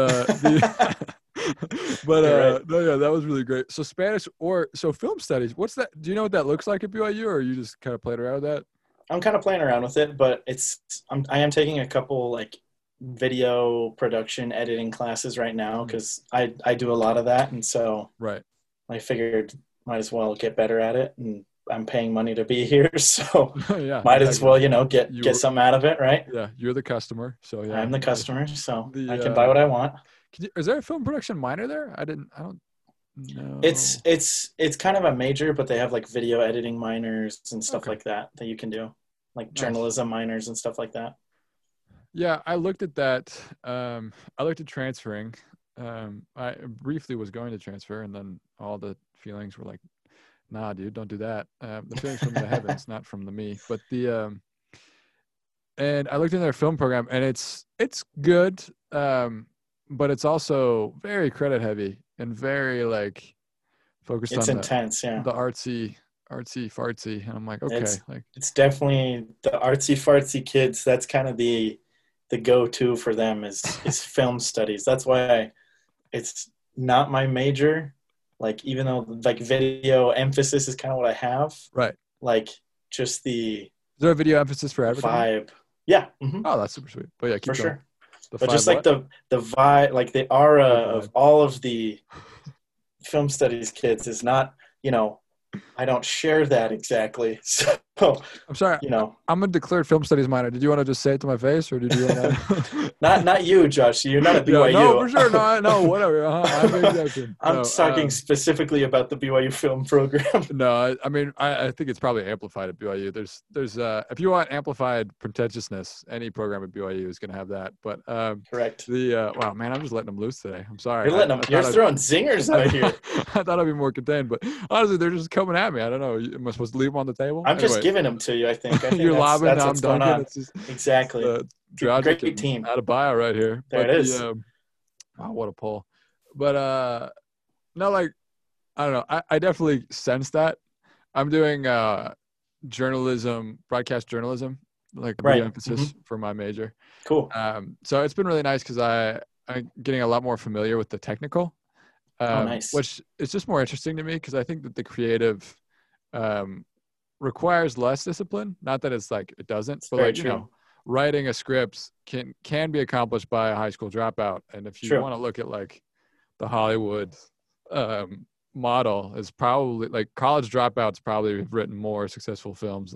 You're right. no, yeah, that was really great. So Spanish so film studies. What's that? Do you know what that looks like at BYU, or are you just kind of playing around with that? I'm kind of playing around with it, but I am taking a couple like video production editing classes right now because I do a lot of that, and so Right. I figured might as well get better at it, and I'm paying money to be here, so Yeah. might as exactly. well get something out of it, right? Yeah, you're the customer, so yeah. I'm the customer, so The, I can buy what I want. Is there a film production minor there? I don't know. It's kind of a major, but they have like video editing minors and stuff Okay. like that you can do, like Nice. journalism minors and stuff like that. Yeah, I looked at that. I looked at transferring. I briefly was going to transfer, and then all the feelings were like, "Nah, dude, don't do that." The feelings from the heavens, not from the me. But and I looked in their film program, and it's good, but it's also very credit heavy and very like focused It's on intense, yeah. the artsy fartsy, and I'm like, okay, It's definitely the artsy fartsy kids. That's kind of the go-to for them is film studies. That's why it's not my major. Like, even though like video emphasis is kind of what I have, right. like just the Is there a video emphasis for advertising? vibe. Yeah. Mm-hmm. Oh, that's super sweet. But yeah, keep For going. sure. The But five just like what? the vibe, like the aura The of vibe. all of the film studies kids is not, I don't share that exactly. So, I'm sorry. you know, I'm a declared film studies minor. Did you want to just say it to my face, or did you want to? not you, Josh. You're not at Yeah, no, BYU. for sure. No, no, whatever. I'm the exception. I'm No, talking specifically about the BYU film program. no. I mean, I think it's probably amplified at BYU. There's if you want amplified pretentiousness, any program at BYU is going to have that. But Correct. wow, man, I'm just letting them loose today. I'm sorry. You're letting them. I You're thought throwing zingers I, out here. I thought I'd be more contained, but honestly, they're just coming at me. I don't know. Am I supposed to leave them on the table? I'm just Anyway, giving them to you. I think you're lobbing, that's I'm what's going dunking. on. It's just Exactly. Dragic Great and team. Adebayo right here. There But it is. wow, what a pull. But no, like I don't know. I definitely sense that. I'm doing journalism, broadcast journalism, like a big Right. emphasis for my major. Cool. So it's been really nice because I'm getting a lot more familiar with the technical. Nice. Which is just more interesting to me because I think that the creative requires less discipline. Not that it's like it doesn't, but like, writing a script can be accomplished by a high school dropout. And if you want to look at like the Hollywood model, is probably like college dropouts probably have written more successful films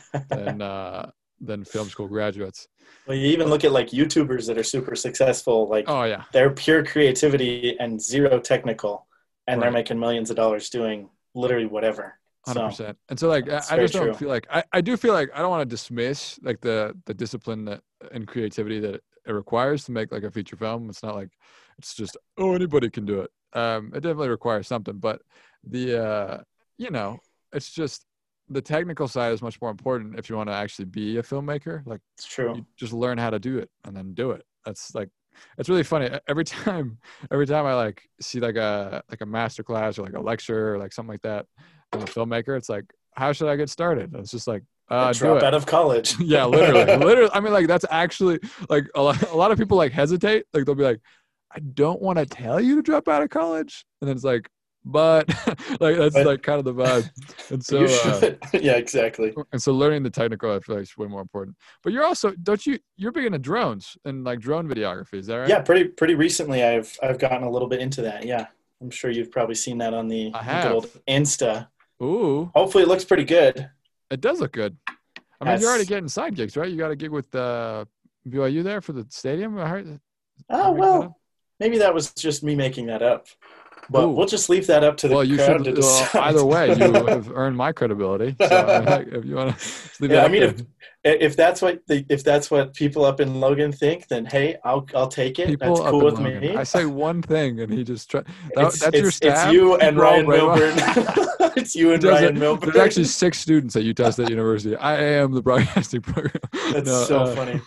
than film school graduates. Well, you even look at like YouTubers that are super successful, like they're pure creativity and zero technical, and they're making millions of dollars doing literally whatever. 100%. And so like I just don't feel like I do feel like I don't want to dismiss like the discipline and creativity that it requires to make like a feature film. It's not like it's just anybody can do it. It definitely requires something, but the it's just the technical side is much more important if you want to actually be a filmmaker. Like it's true. You just learn how to do it and then do it. That's like it's really funny. Every time I like see like a master class or like a lecture or like something like that, I'm a filmmaker, it's like, how should I get started? It's just like drop out of college. Yeah, literally. I mean, like that's actually like a lot of people like hesitate. Like they'll be like, I don't want to tell you to drop out of college, and then it's like, but like that's like kind of the vibe. And so you should. Yeah, exactly. And so learning the technical, I feel like is way more important. But you're also you're big into drones and like drone videography, is that right? Yeah, pretty recently I've gotten a little bit into that. Yeah, I'm sure you've probably seen that on the good old Insta. Ooh. Hopefully it looks pretty good. It does look good. I mean, you're already getting side gigs, right? You got a gig with BYU there for the stadium. I heard. Oh well, maybe that was just me making that up. But we'll just leave that up to the crowd to decide. Either way, you have earned my credibility. So I mean, like, if you want to leave I mean, if that's what people up in Logan think, then hey, I'll take it. That's cool with me. I say one thing, and he just that's your staff. It's you and Ryan Milburn. It's you and Ryan Milburn. There's actually 6 students at Utah State University. I am the broadcasting program. That's so funny.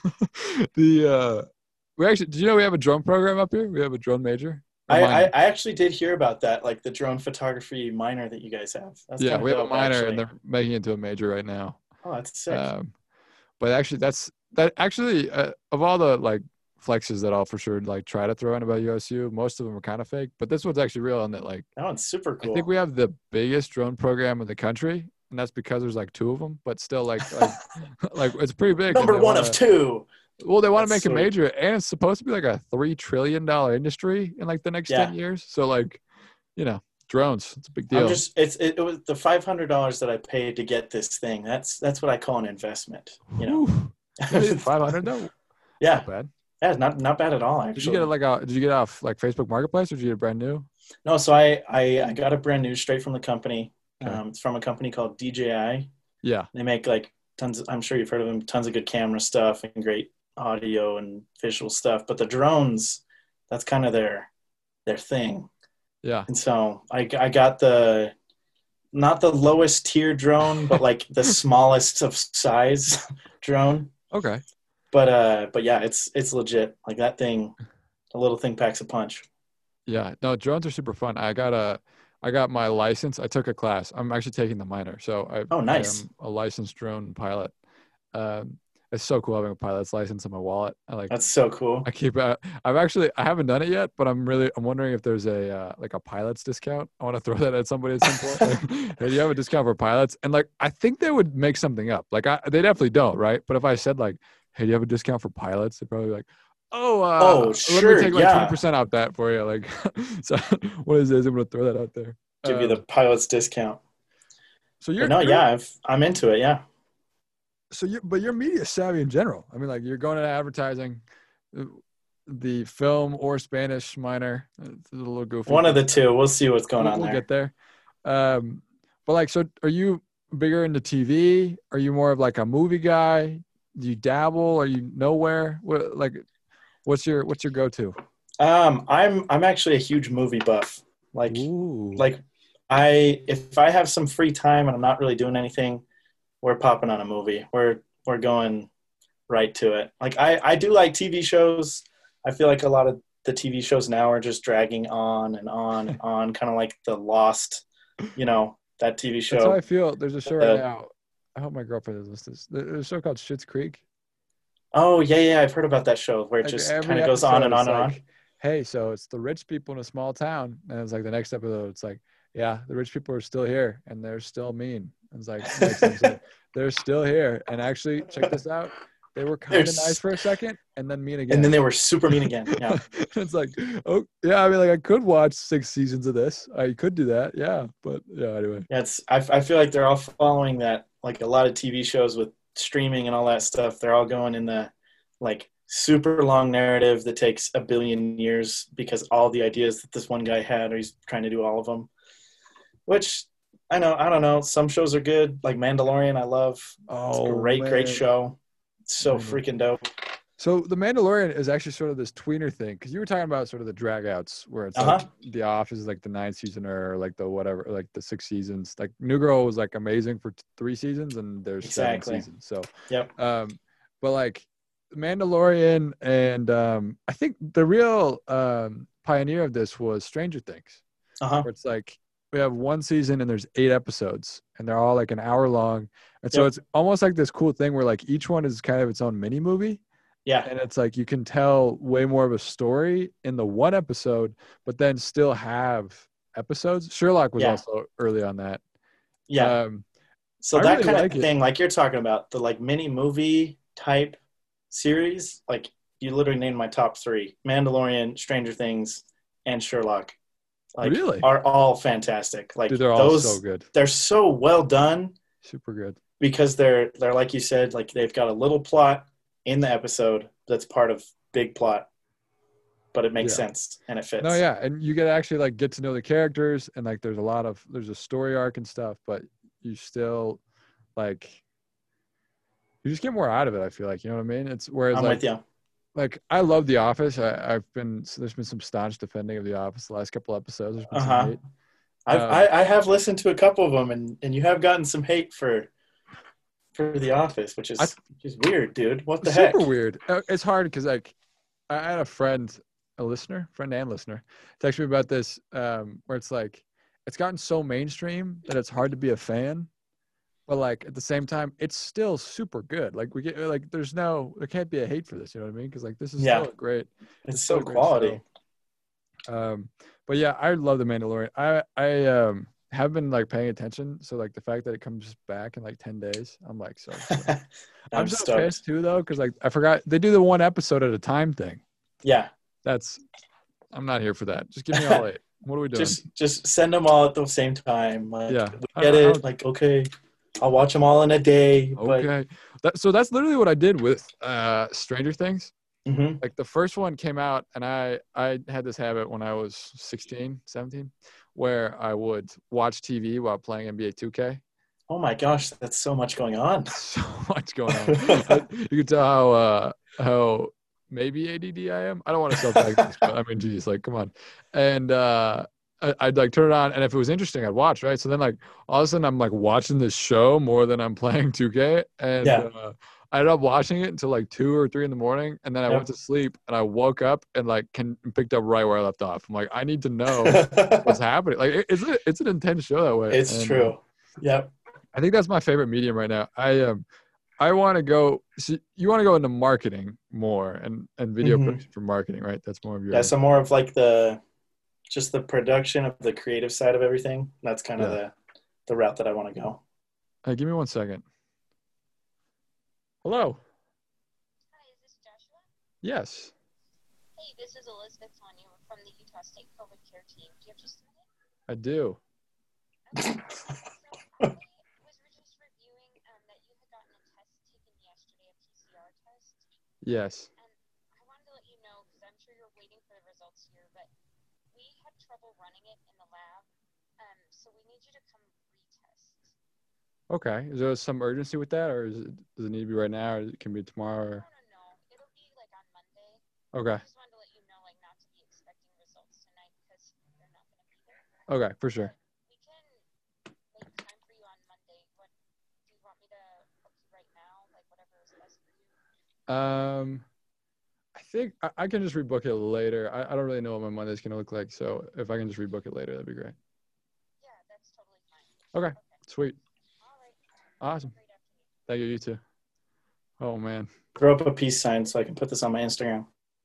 We actually, did you know we have a drone program up here? We have a drone major. I actually did hear about that, like the drone photography minor that you guys have. That's we have a minor, actually. And they're making it into a major right now. Oh, that's sick. But actually, of all the like flexes that I'll for sure like try to throw in about USU, most of them are kind of fake. But this one's actually real, and that one's super cool. I think we have the biggest drone program in the country, and that's because there's like 2 of them. But still, like it's pretty big. Number one of 2. Well, they want to make a major, and it's supposed to be like a $3 trillion industry in like the next 10 years. So like, drones, it's a big deal. It was the $500 that I paid to get this thing. That's what I call an investment. $500 though. Yeah, not bad. Yeah, not bad at all. Actually, did you get off like Facebook Marketplace, or did you get it brand new? No, so I got it brand new straight from the company. Okay. It's from a company called DJI. Yeah, they make like tons. I'm sure you've heard of them. Tons of good camera stuff and great audio and visual stuff, but the drones, that's kind of their thing. Yeah. And so I got not the lowest tier drone, but like the smallest of size drone. Okay. But yeah, it's legit. Like that thing, the little thing packs a punch. Yeah. No, drones are super fun. I got my license. I took a class. I'm actually taking the minor. So nice. I am a licensed drone pilot. It's so cool having a pilot's license in my wallet. That's so cool. I haven't done it yet, but I'm wondering if there's a like a pilot's discount. I want to throw that at somebody at some point. Like, hey, do you have a discount for pilots? And like, I think they would make something up. Like they definitely don't, right? But if I said like, hey, do you have a discount for pilots? They're probably like, oh, Oh, let me sure, take like yeah. 20% off that for you. Like, so what is this? I'm gonna throw that out there. Give you the pilot's discount. So But no, yeah, I'm into it. Yeah. but you're media savvy in general. I mean, like you're going into advertising, the film or Spanish minor. It's a little goofy. One of But the two. We'll see what's going on we'll there. get there. But like, so are you bigger into TV? Are you more of like a movie guy? Do you dabble? Are you nowhere? What's your go-to? I'm actually a huge movie buff. Ooh, Like if I have some free time and I'm not really doing anything, we're popping on a movie. We're going right to it. Like I do like TV shows. I feel like a lot of the TV shows now are just dragging on and on and on, kind of like the Lost, that TV that's how I show. feel. There's a show right Uh, now. I hope my girlfriend is listening. There's a show called Schitt's Creek. oh yeah, I've heard about that show where it Like just kind every of goes on episode, and on it's and on. like, hey, so it's the rich people in a small town, and it's like the next episode, it's like, yeah, the rich people are still here, and they're still mean. And it's like so they're still here, and actually, check this out. They were kind of nice There's for a second, and then mean and then again. they were super mean again. Yeah. It's like, oh yeah, I mean, like I could watch 6 seasons of this. I could do that, yeah. But yeah, anyway. Yeah, I feel like they're all following that, like a lot of TV shows with streaming and all that stuff. They're all going in the like super long narrative that takes a billion years because all the ideas that this one guy had, or he's trying to do all of them. Which I don't know. Some shows are good, like Mandalorian. I love. It's a Oh great man. show. It's so Mandal- freaking dope. So the Mandalorian is actually sort of this tweener thing because you were talking about sort of the drag outs where it's Uh huh. like The Office is like the 9th season or like the whatever, like the 6 seasons. Like New Girl was like amazing for 3 seasons and there's Exactly. 7 seasons. So, Yep. but like Mandalorian and I think the real pioneer of this was Stranger Things, Uh huh. where it's like we have 1 season and there's 8 episodes and they're all like an hour long. And so Yep. it's almost like this cool thing where like each one is kind of its own mini movie. Yeah. And it's like you can tell way more of a story in the one episode, but then still have episodes. Sherlock was Yeah. also early on that. Yeah. Um, So I that really kind like of it. thing, like you're talking about, the like mini movie type series, like you literally named my top three: Mandalorian, Stranger Things, and Sherlock. Like Really? are all fantastic. Like Dude, they're all so those, good. they're so well done Super good. because they're like you said, like they've got a little plot in the episode that's part of big plot, but it makes Yeah. sense and it No, fits. yeah. And you get to actually like get to know the characters and like there's a story arc and stuff, but you still like you just get more out of it, I feel like. You know what I mean? It's whereas I'm with you. like I love The Office. There's been some staunch defending of The Office the last couple episodes. There's been Uh some huh. hate. I have listened to a couple of them, and you have gotten some hate for The Office, which I is weird, dude. What the heck? super weird. It's hard because like I had a friend and listener, text me about this where it's like it's gotten so mainstream that it's hard to be a fan, but like at the same time it's still super good. Like we get like there can't be a hate for this. You know what I mean? Because like this is Yeah, still a great. it's Still so a great quality. show. But yeah, I love The Mandalorian. I have been like paying attention. So like the fact that it comes back in like 10 days, I'm like so. I'm I'm so stoked. pissed too though, because like I forgot they do the one episode at a time thing. Yeah, I'm not here for that. Just give me all 8. What are we doing? just send them all at the same time. Like Yeah. we get it. Like okay, I'll watch them all in a day. But Okay. So that's literally what I did with Stranger Things. mhm. Like the first one came out and I had this habit when I was 16, 17, where I would watch TV while playing NBA 2K. Oh my gosh, that's so much going on. So much going on. You can tell how maybe ADD I am. I don't want to self-diagnose, but I mean, geez, like, come on. And I'd like turn it on, and if it was interesting, I'd watch, right? So then, like, all of a sudden, I'm like watching this show more than I'm playing 2K, and Yeah. I ended up watching it until like 2 or 3 in the morning, and then I went to sleep, and I woke up and like picked up right where I left off. I'm like, I need to know what's happening. Like, it's an intense show that way. It's And, true. Yep. I think that's my favorite medium right now. I want to go. So you want to go into marketing more and video Mhm. production for marketing, right? That's more of your. Yeah. So more of like just the production of the creative side of everything. That's kind of the route that I want to go. Hey, give me 1 second. Hello. Yes, Hey, this is Elizabeth on you from the Utah State COVID care team. Do you have just a minute? I do. Okay. So I was just reviewing that you had gotten a test taken yesterday, a PCR test, Yes. and I wanted to let you know because I'm sure you're waiting for the results here, but we had trouble running it in the lab, so we need you to come retest. Okay. Is there some urgency with that, or does it need to be right now, or it can be tomorrow? No. It'll be like on Monday. Okay. I just wanted to let you know, like, not to be expecting results tonight because they're not going to be there. Okay, for sure. We can make time for you on Monday. What do you want me to book you right now? Like whatever is best for you. I think I can just rebook it later. I don't really know what my Monday's gonna look like, so if I can just rebook it later, that'd be great. Yeah, that's totally fine. Okay, sweet, All right. awesome. Great afternoon. Thank you. You too. Oh man. Throw up a peace sign so I can put this on my Instagram.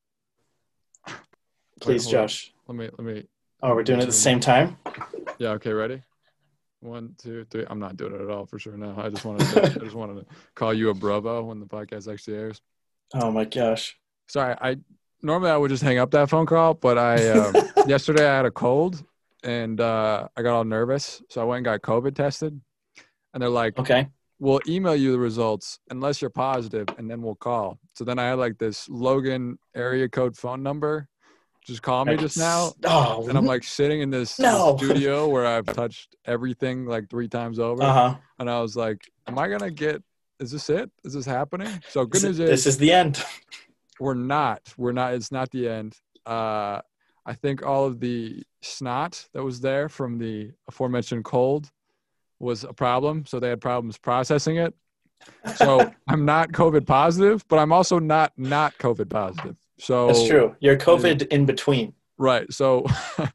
Please, Wait, hold on. Josh. Let me. Oh, we're doing it at the same time? Yeah. Okay. Ready? 1, 2, 3. I'm not doing it at all for sure. No, I just wanted to call you a bravo when the podcast actually airs. Oh my gosh. Sorry. Normally I would just hang up that phone call, but yesterday I had a cold and I got all nervous, so I went and got COVID tested, and they're like, Okay. we'll email you the results unless you're positive, and then we'll call. So then I had like this Logan area code phone number. Just call me just now. Oh, And I'm like sitting in this studio where I've touched everything like 3 times over. And I was like, am I going to get, is this it? Is this happening? So good news is. This is the end. We're not. It's not the end. I think all of the snot that was there from the aforementioned cold was a problem. So they had problems processing it. So I'm not COVID positive, but I'm also not COVID positive. So that's true. You're COVID in between. Right. So,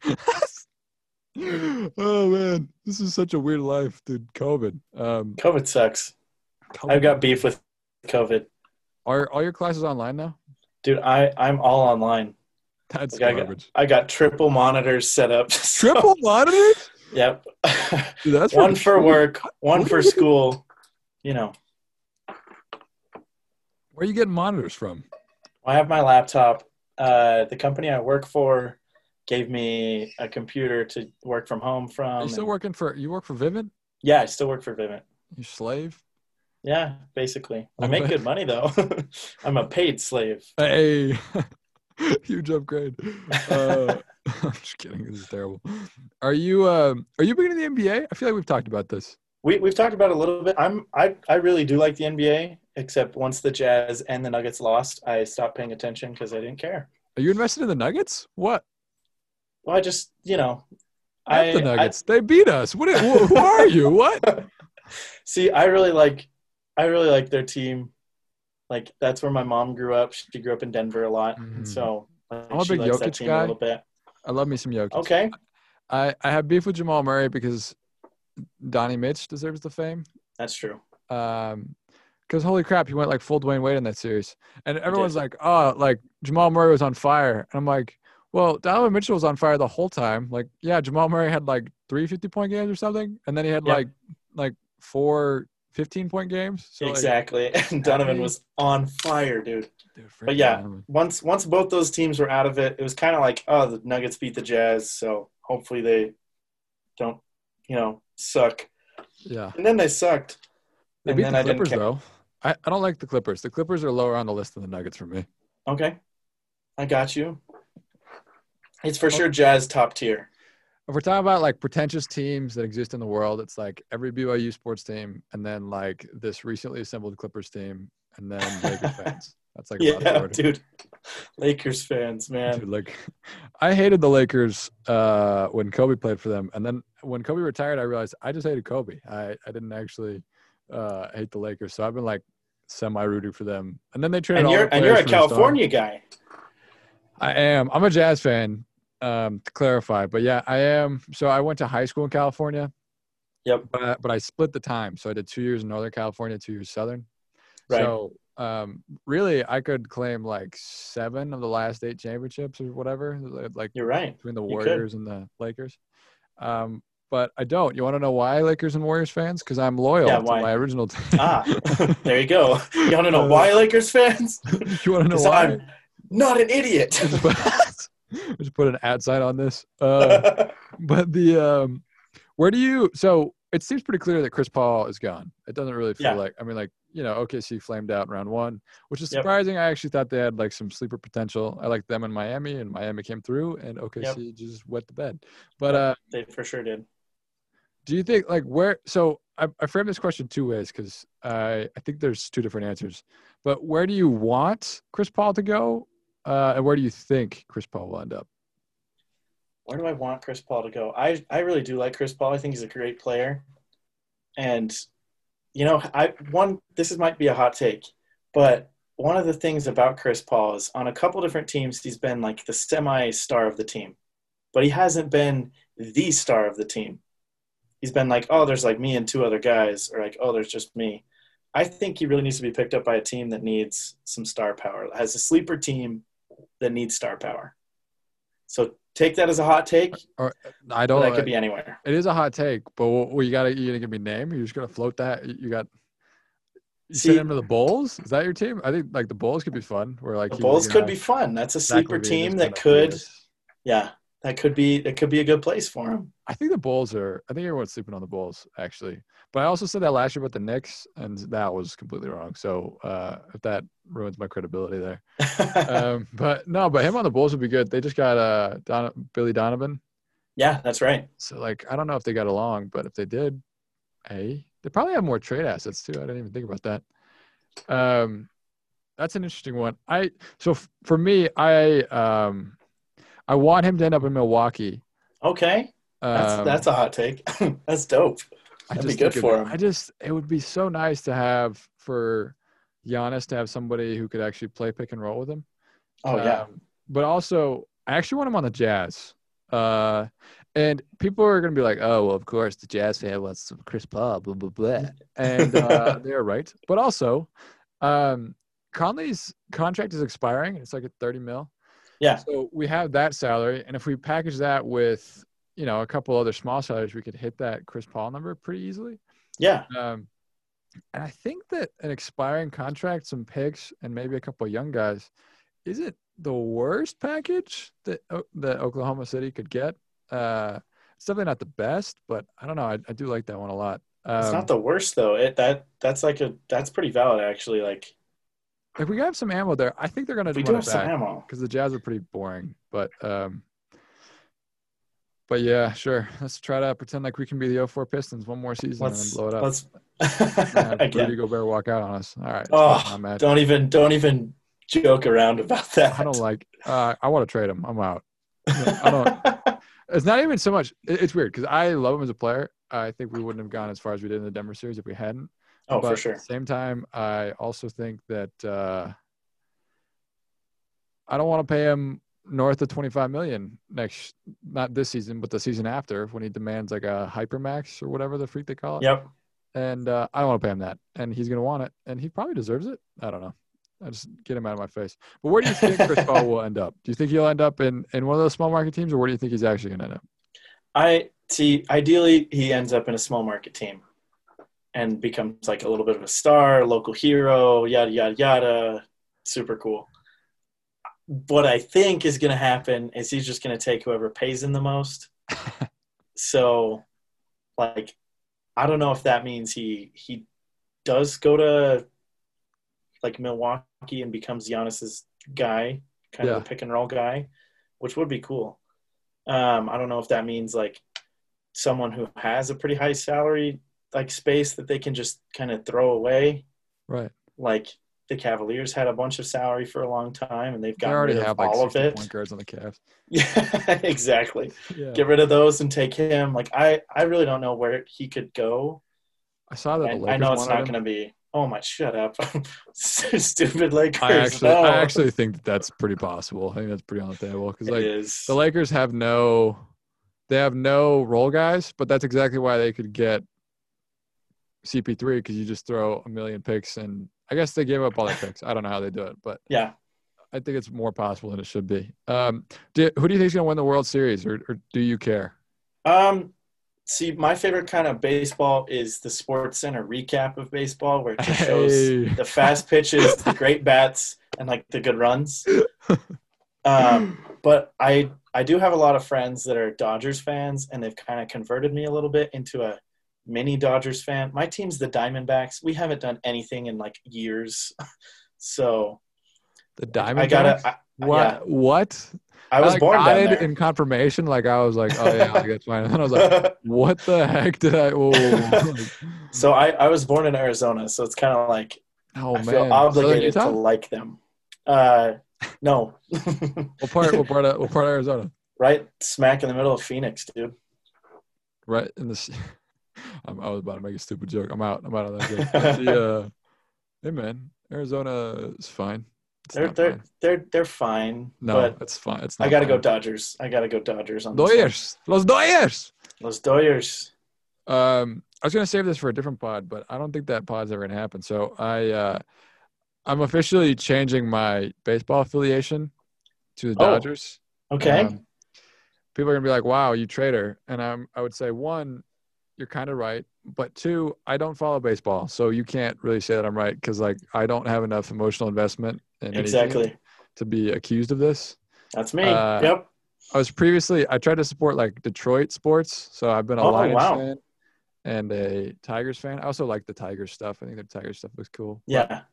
oh man, this is such a weird life, dude. COVID. COVID sucks. I've got beef with COVID. Are all your classes online now? Dude, I'm all online. That's garbage. I got triple monitors set up. Triple monitors? Yep. Dude, that's one for work, one for school. You know. Where are you getting monitors from? I have my laptop. The company I work for gave me a computer to work from home from. Are you still working for? You work for Vivint? Yeah, I still work for Vivint. You slave? Yeah, basically. I make good money though. I'm a paid slave. Hey, huge upgrade. I'm just kidding. This is terrible. Are you beginning the NBA? I feel like we've talked about this. We've talked about it a little bit. I really do like the NBA, except once the Jazz and the Nuggets lost, I stopped paying attention because I didn't care. Are you invested in the Nuggets? What? Well, I just, the Nuggets. They beat us. Who are you? What? See, I really like their team. Like that's where my mom grew up. She grew up in Denver a lot, and so I'm a big Jokic guy. A little bit. I love me some Jokic. Okay. I have beef with Jamal Murray because Donnie Mitch deserves the fame. That's true. Because holy crap, he went like full Dwayne Wade in that series, and everyone's like, "Oh, like Jamal Murray was on fire," and I'm like, "Well, Donovan Mitchell was on fire the whole time. Like, yeah, Jamal Murray had like 3 50-point games or something, and then he had like 4 15-point games." So, exactly, and Donovan was on fire, dude. But yeah, Donovan. once both those teams were out of it, it was kind of like, oh, the Nuggets beat the Jazz, so hopefully they don't, suck. Yeah. And then they sucked. They beat the Clippers, though. I don't like the Clippers. The Clippers are lower on the list than the Nuggets for me. Okay. I got you. It's for sure Jazz top tier. If we're talking about like pretentious teams that exist in the world, it's like every BYU sports team and then like this recently assembled Clippers team and then Lakers fans. That's like dude. Lakers fans, man. Dude, like I hated the Lakers when Kobe played for them, and then when Kobe retired, I realized I just hated Kobe. I didn't actually hate the Lakers, so I've been like semi-rooting for them. And then they traded. And you're a California guy. I am. I'm a Jazz fan, to clarify, but yeah, I am. So I went to high school in California. Yep. But I split the time, so I did 2 years in Northern California, 2 years Southern. Right. So really, I could claim like 7 of the last 8 championships or whatever. Like you're right. Between the Warriors and the Lakers. But I don't. You want to know why, Lakers and Warriors fans? Because I'm loyal to my original team. There you go. You want to know why, Lakers fans? You want to know why? not an idiot. Just put an ad sign on this. But where do you? So it seems pretty clear that Chris Paul is gone. It doesn't really feel like. I mean, like OKC flamed out in round 1, which is surprising. I actually thought they had like some sleeper potential. I liked them in Miami, and Miami came through, and OKC just wet the bed. But they for sure did. Do you think like where? So I framed this question 2 ways because I think there's 2 different answers. But where do you want Chris Paul to go, and where do you think Chris Paul will end up? Where do I want Chris Paul to go? I really do like Chris Paul. I think he's a great player. And, this might be a hot take, but one of the things about Chris Paul is on a couple different teams, he's been like the semi-star of the team. But he hasn't been the star of the team. He's been like, oh, there's like me and 2 other guys, or like, oh, there's just me. I think he really needs to be picked up by a team that needs some star power, has a sleeper team that needs star power. So take that as a hot take. Or I don't. That could be anywhere. It is a hot take, but you gonna give me a name? You're just gonna float that? You send him to the Bulls? Is that your team? I think like the Bulls could be fun. Where like the Bulls could be fun. That's a sleeper team that could. Yeah, that could be. It could be a good place for him. I think the Bulls are. I think everyone's sleeping on the Bulls actually. But I also said that last year about the Knicks, and that was completely wrong. So if that ruins my credibility there. But him on the Bulls would be good. They just got Billy Donovan. Yeah, that's right. So like I don't know if they got along, but if they did, they probably have more trade assets too. I didn't even think about that. That's an interesting one. For me, I want him to end up in Milwaukee. Okay. That's a hot take. That's dope. That'd be good for him. It would be so nice to have for Giannis to have somebody who could actually play pick and roll with him. Oh, yeah. But also, I actually want him on the Jazz. And people are going to be like, oh, well, of course, the Jazz fan wants some Chris Paul, blah, blah, blah. And they're right. But also, Conley's contract is expiring. It's like at $30 million. Yeah. So we have that salary. And if we package that with – a couple other small salaries, we could hit that Chris Paul number pretty easily. Yeah. And I think that an expiring contract, some picks, and maybe a couple of young guys isn't the worst package that Oklahoma City could get. It's definitely not the best, but I don't know. I do like that one a lot. It's not the worst though. That's pretty valid actually. Like if we have some ammo there, I think they're going to do have some ammo because the Jazz are pretty boring, But yeah, sure. Let's try to pretend like we can be the 04 Pistons one more season and then blow it up. Rudy Gobert walk out on us. All right. Oh, don't even joke around about that. I don't like. I want to trade him. I'm out. I don't. It's not even so much. It's weird because I love him as a player. I think we wouldn't have gone as far as we did in the Denver series if we hadn't. Oh, but for sure. At the same time, I also think that I don't want to pay him north of $25 million not this season, but the season after when he demands like a hypermax or whatever the freak they call it. Yep. And I don't want to pay him that, and he's going to want it, and he probably deserves it. I don't know. I just get him out of my face. But where do you think Chris Paul will end up? Do you think he'll end up in one of those small market teams, or where do you think he's actually going to end up? I see. Ideally, he ends up in a small market team and becomes like a little bit of a star, local hero, yada, yada, yada. Super cool. What I think is going to happen is he's just going to take whoever pays him the most. So, like, I don't know if that means he does go to, like, Milwaukee and becomes Giannis's guy, kind of a pick and roll guy, which would be cool. I don't know if that means, like, someone who has a pretty high salary, like, space that they can just kind of throw away. Right. Like, the Cavaliers had a bunch of salary for a long time, and they've gotten rid of like all of it. Point guards on the Cavs. Yeah, exactly. Yeah. Get rid of those and take him. Like I really don't know where he could go. I saw that. I know it's not going to be. Oh my! Shut up, stupid Lakers. I actually think that's pretty possible. I think that's pretty on the table because the Lakers have no role guys, but that's exactly why they could get CP3 because you just throw a million picks and. I guess they gave up all their picks. I don't know how they do it, but yeah, I think it's more possible than it should be. Who do you think is going to win the World Series, or do you care? See, my favorite kind of baseball is the Sports Center recap of baseball, where it just shows the fast pitches, the great bats, and like the good runs. But I do have a lot of friends that are Dodgers fans, and they've kind of converted me a little bit into a mini Dodgers fan. My team's the Diamondbacks. We haven't done anything in like years, so The I gotta. Diamondbacks? I, yeah, What? I was Like, born down nodded there. in confirmation. Like, I was like, oh, yeah, like, that's fine. And then I was like, what the heck did I? Oh, So I was born in Arizona, so it's kind of like oh I feel man. Southern obligated to Utah? like them. No, What part? What part of Arizona? right smack in the middle of Phoenix, dude. Right in the. I was about to make a stupid joke. I'm out. I'm out of that joke. But hey man, Arizona is fine. It's not fine. They're fine, No, but it's fine. It's I not gotta go fine. Dodgers. I gotta go Dodgers on this one. Doyers, los Doyers. Los Dodgers. I was gonna save this for a different pod, but I don't think that pod's ever gonna happen. So I'm officially changing my baseball affiliation to the Oh. Dodgers. Okay. People are gonna be like, "Wow, you traitor," and I would say, one, you're kind of right, but two, I don't follow baseball, so you can't really say that I'm right because like I don't have enough emotional investment in any team Exactly. to be accused of this. That's me. Uh, Yep. I tried to support like Detroit sports, so I've been a Oh, Lions wow. fan and a Tigers fan. I also like the Tigers stuff. I think the Tigers stuff looks cool. But Yeah.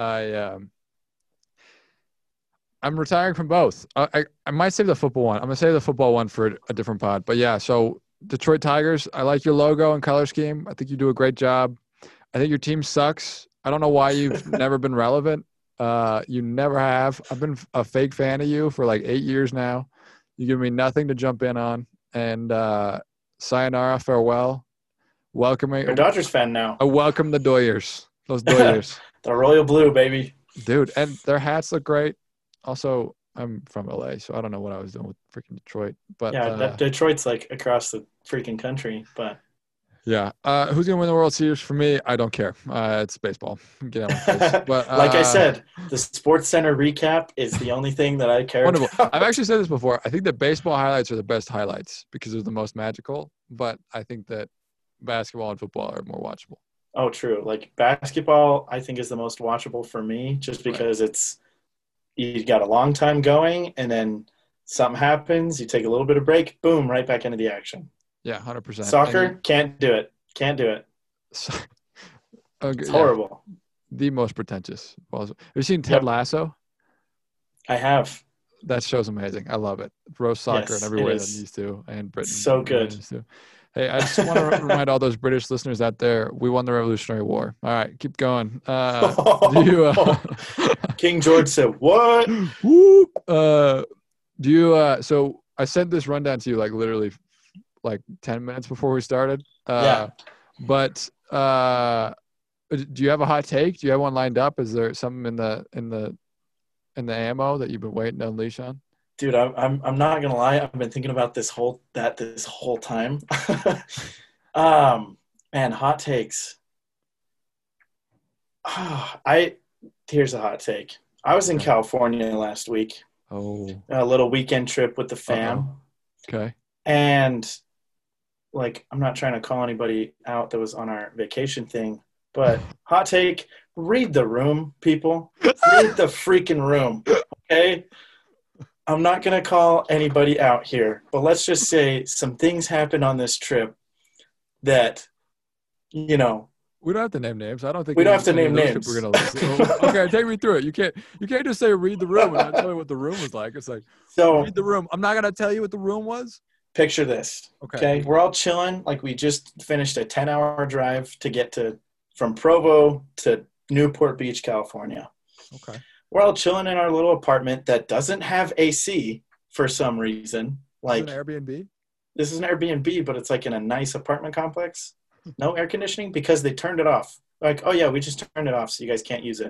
I'm retiring from both. I might save the football one. I'm gonna save the football one for a different pod. But yeah, so Detroit Tigers. I like your logo and color scheme. I think you do a great job. I think your team sucks. I don't know why you've never been relevant. You never have. I've been a fake fan of you for like 8 years now. You give me nothing to jump in on. And sayonara, farewell. Welcoming. You're a Dodgers fan now. I welcome the Doyers. Those Doyers. The royal blue, baby. Dude, and their hats look great. Also, I'm from LA, so I don't know what I was doing with freaking Detroit. But Yeah, Detroit's like across the freaking country, but yeah. Who's gonna win the World Series for me? I don't care. It's baseball. Get out of my face. But like I said, the Sports Center recap is the only thing that I care wonderful. about. I've actually said this before. I think that baseball highlights are the best highlights because they're the most magical. But I think that basketball and football are more watchable. Oh, true. Like basketball, I think is the most watchable for me, just because it's you got a long time going, and then something happens, you take a little bit of break, boom, right back into the action. Yeah, 100%. Soccer, can't do it. Can't do it. It's horrible. The most pretentious. Have you seen Ted Lasso? I have. That show's amazing. I love it. Roast soccer in every way that it needs to, and Britain. So good. Hey, I just want to remind all those British listeners out there, we won the Revolutionary War. All right, keep going. King George said, "What?" Whoop. So I sent this rundown to you like literally like 10 minutes before we started. But do you have a hot take? Do you have one lined up? Is there something in the ammo that you've been waiting to unleash on? Dude, I'm not gonna lie. I've been thinking about this whole time. Man, hot takes. Here's a hot take. I was in California last week. Oh. A little weekend trip with the fam. Uh-oh. Okay. And like, I'm not trying to call anybody out that was on our vacation thing, but hot take: read the room, people. Read the freaking room. Okay. I'm not going to call anybody out here, but let's just say some things happened on this trip that, we don't have to name names. I don't think we don't have to name names. We're gonna okay, take me through it. You can't just say read the room and not tell me what the room was like. It's like, so read the room. I'm not gonna tell you what the room was. Picture this. Okay. We're all chilling. Like we just finished a 10-hour drive to get from Provo to Newport Beach, California. Okay. We're all chilling in our little apartment that doesn't have AC for some reason. Like an Airbnb? This is an Airbnb, but it's like in a nice apartment complex. No air conditioning because they turned it off. Like, oh yeah, we just turned it off so you guys can't use it.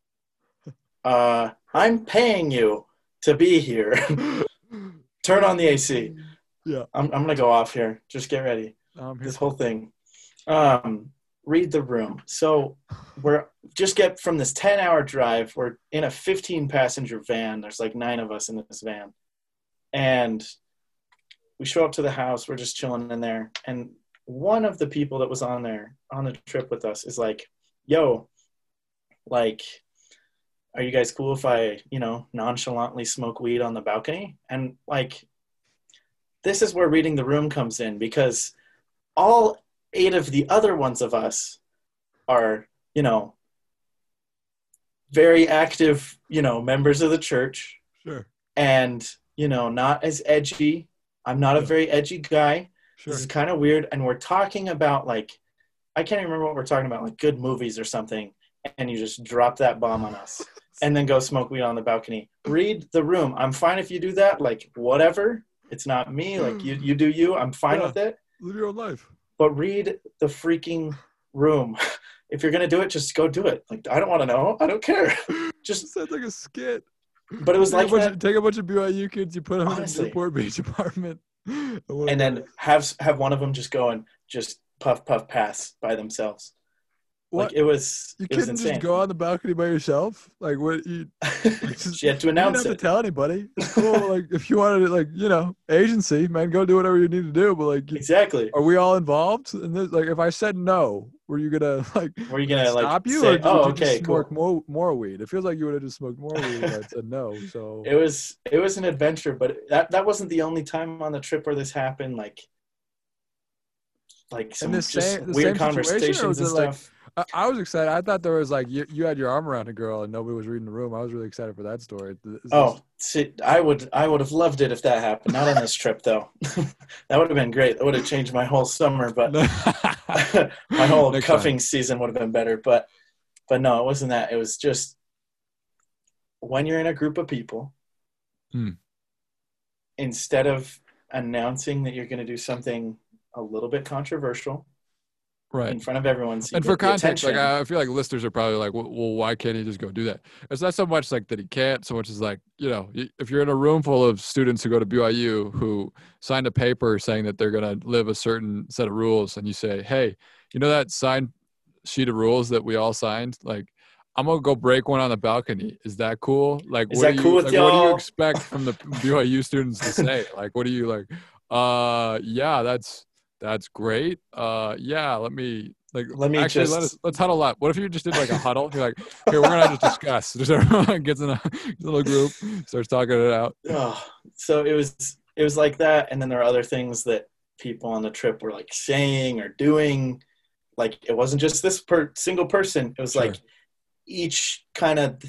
I'm paying you to be here. Turn on the AC. Yeah. I'm gonna go off here. Just get ready. This whole thing. Read the room. So we're just get from this 10-hour drive. We're in a 15-passenger van. There's like 9 of us in this van. And we show up to the house. We're just chilling in there. And one of the people that was on the trip with us is like, yo, like, are you guys cool if I, nonchalantly smoke weed on the balcony? And like, this is where reading the room comes in, because all 8 of the other ones of us are, very active, members of the church, Sure. and, not as edgy. I'm not a very edgy guy. Sure. This is kind of weird. And we're talking about, like, I can't even remember what we're talking about, like good movies or something. And you just drop that bomb on us and then go smoke weed on the balcony. Read the room. I'm fine if you do that. Like, whatever. It's not me. Like, you do you. I'm fine with it. Live your own life. But read the freaking room. If you're going to do it, just go do it. Like, I don't want to know. I don't care. Just sounds like a skit. But it was like that. Take a bunch of BYU kids, you put them Honestly. in a Newport Beach apartment. And then have one of them just go and just puff, pass by themselves. What? Like, it was couldn't insane. just go on the balcony by yourself? Like, what? She had to announce you didn't have it. to tell anybody. It's cool. Like, if you wanted to, like, agency, man, go do whatever you need to do. But, like, Exactly. are we all involved? And like, if I said no, were you gonna Were you gonna stop you, say, or did you okay, just smoke more weed? It feels like you would have just smoked more weed if I said no. So it was an adventure, but that wasn't the only time on the trip where this happened. Like some weird conversations and stuff. I was excited. I thought there was like you had your arm around a girl and nobody was reading the room. I was really excited for that story. See, I would have loved it if that happened. Not on this trip though. That would have been great. That would have changed my whole summer, but my whole Next cuffing time. season would have been better. But no, it wasn't that. It was just when you're in a group of people, instead of announcing that you're going to do something a little bit controversial, right, in front of everyone, so and for context, like I feel like listeners are probably like, well, why can't he just go do that? It's not so much like that he can't, so much as like, if you're in a room full of students who go to BYU who signed a paper saying that they're going to live a certain set of rules, and you say, hey, that signed sheet of rules that we all signed, like, I'm gonna go break one on the balcony. Is that cool? Like, is that cool with y'all? What do you expect from the BYU students to say? Like, what do you like? Yeah, that's great. Yeah, let's huddle up. What if you just did like a huddle? You're like, here, we're gonna just discuss. Just everyone gets in a little group, starts talking it out. Oh, so it was like that, and then there are other things that people on the trip were like saying or doing. Like, it wasn't just this single person. It was Sure. like each kind of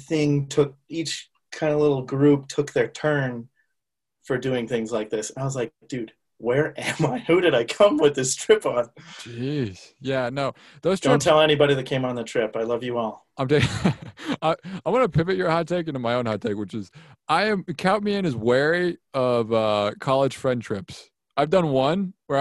little group took their turn for doing things like this. And I was like, dude, where am I? Who did I come with this trip on? Jeez. Yeah, no. Those trips, don't tell anybody that came on the trip. I love you all. I want to pivot your hot take into my own hot take, which is count me in as wary of college friend trips. I've done one where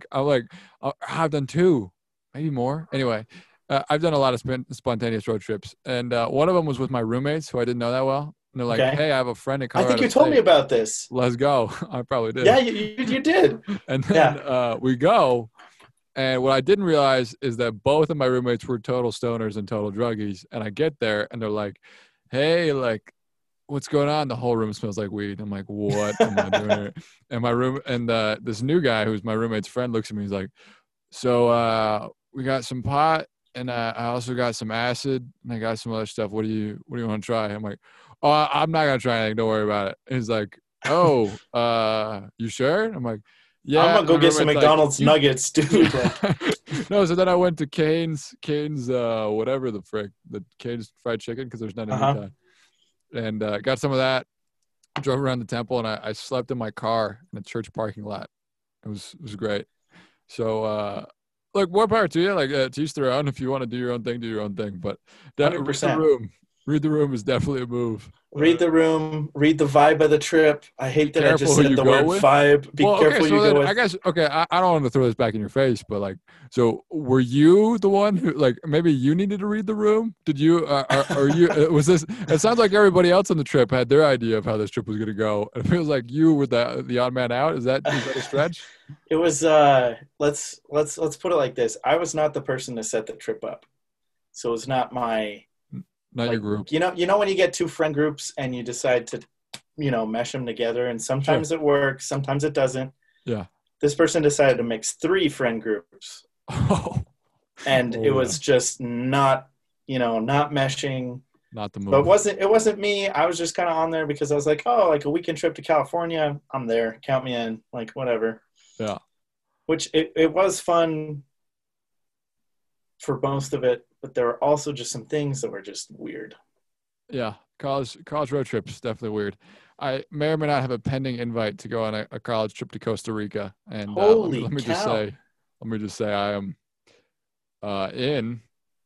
I've done two, maybe more. Anyway, I've done a lot of spontaneous road trips, and one of them was with my roommates who I didn't know that well. And they're like, Okay. hey, I have a friend in I Colorado think you told me State. about this. Let's go. I probably did. Yeah, you did. And then we go, and what I didn't realize is that both of my roommates were total stoners and total druggies. And I get there, and they're like, hey, like, what's going on? The whole room smells like weed. I'm like, what am I doing here? And this new guy who's my roommate's friend looks at me. He's like, so we got some pot, and I also got some acid, and I got some other stuff. What do you want to try? I'm like, oh, I'm not gonna try anything. Don't worry about it. And he's like, oh, you sure? I'm like, yeah. I'm gonna go get some McDonald's nuggets, dude. No, so then I went to Cane's, whatever the frick, the Cane's fried chicken, because there's none in Utah, and got some of that. Drove around the temple, and I slept in my car in a church parking lot. It was great. So, look, more power to you. Like, to each their own. If you want to do your own thing, do your own thing. But that 100%. Read the room is definitely a move. Read the room. Read the vibe of the trip. I hate that I just said the word vibe. Be careful who you go with. I guess, okay, I don't want to throw this back in your face, but like, so were you the one who, like, maybe you needed to read the room? Did you, or you, was this, it sounds like everybody else on the trip had their idea of how this trip was going to go. It feels like you were the odd man out. Is that a stretch? It was, let's put it like this. I was not the person to set the trip up. So it was not my, your group. You know when you get two friend groups and you decide to, mesh them together, and sometimes it works, sometimes it doesn't. Yeah. This person decided to mix 3 friend groups. And it was just not meshing. Not the move. But it wasn't me. I was just kind of on there because I was like, oh, like a weekend trip to California, I'm there. Count me in. Like, whatever. Yeah. Which it was fun for most of it, but there were also just some things that were just weird. Yeah. College road trips, definitely weird. I may or may not have a pending invite to go on a college trip to Costa Rica. And Holy let me cow. just say I am in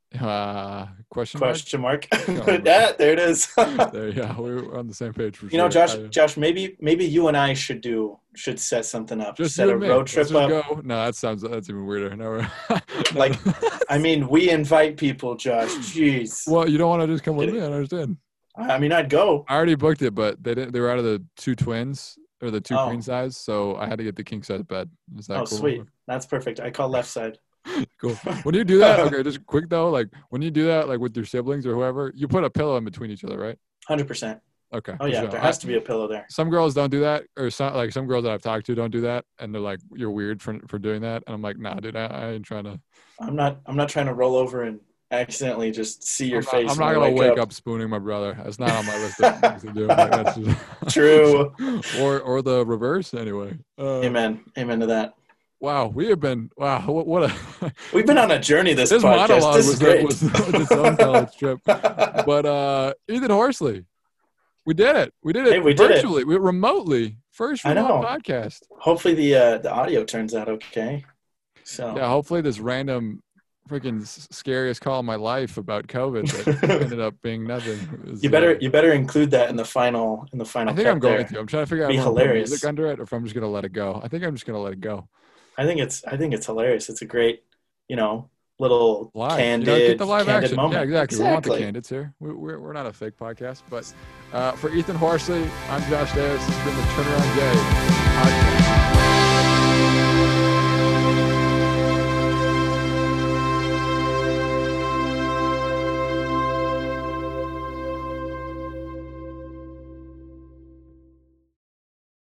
question mark? Yeah, there it is. There, yeah, we're on the same page for You know, sure. Josh, maybe you and I should set something up. Just set you a and me. road trip Let's just up. go. No, that's even weirder. No, Like, I mean, we invite people, Josh. Jeez. well, you don't want to just come with me. I understand. I mean, I'd go. I already booked it, but they didn't. They were out of the 2 twins or the 2 Oh. queen size, so I had to get the king size bed. Is that Oh, cool? sweet. That's perfect. I call left side. Cool. When you do that, okay, just quick though, like when you do that, like with your siblings or whoever, you put a pillow in between each other, right? 100%. Okay. Oh yeah, there has to be a pillow there. Some girls don't do that, or some girls that I've talked to don't do that, and they're like, "You're weird for doing that," and I'm like, "Nah, dude, I ain't trying to." I'm not trying to roll over and accidentally just see your face. I'm not gonna wake up spooning my brother. That's not on my list of things to do. Like, that's just, True. or the reverse anyway. Amen to that. Wow, we have been what a We've been on a journey this podcast. monologue This is great. was its own college trip. But Ethan Horsley, we did it. We did it Hey, we did it. virtually. We remotely. First I remote know. podcast. Hopefully the audio turns out okay. So Yeah, hopefully this random freaking scariest call of my life about COVID that ended up being nothing. you better include that in the final I think cut I'm going there. to. I'm trying to figure out Be if I'm gonna put hilarious. music under it or if I'm just gonna let it go. I think I'm just gonna let it go. I think it's hilarious. It's a great, little Live. candid, Get the live candid action. moment. Yeah, exactly. We want the candids here. We're not a fake podcast. But for Ethan Horsley, I'm Josh Davis. This has been the Turnaround Day podcast.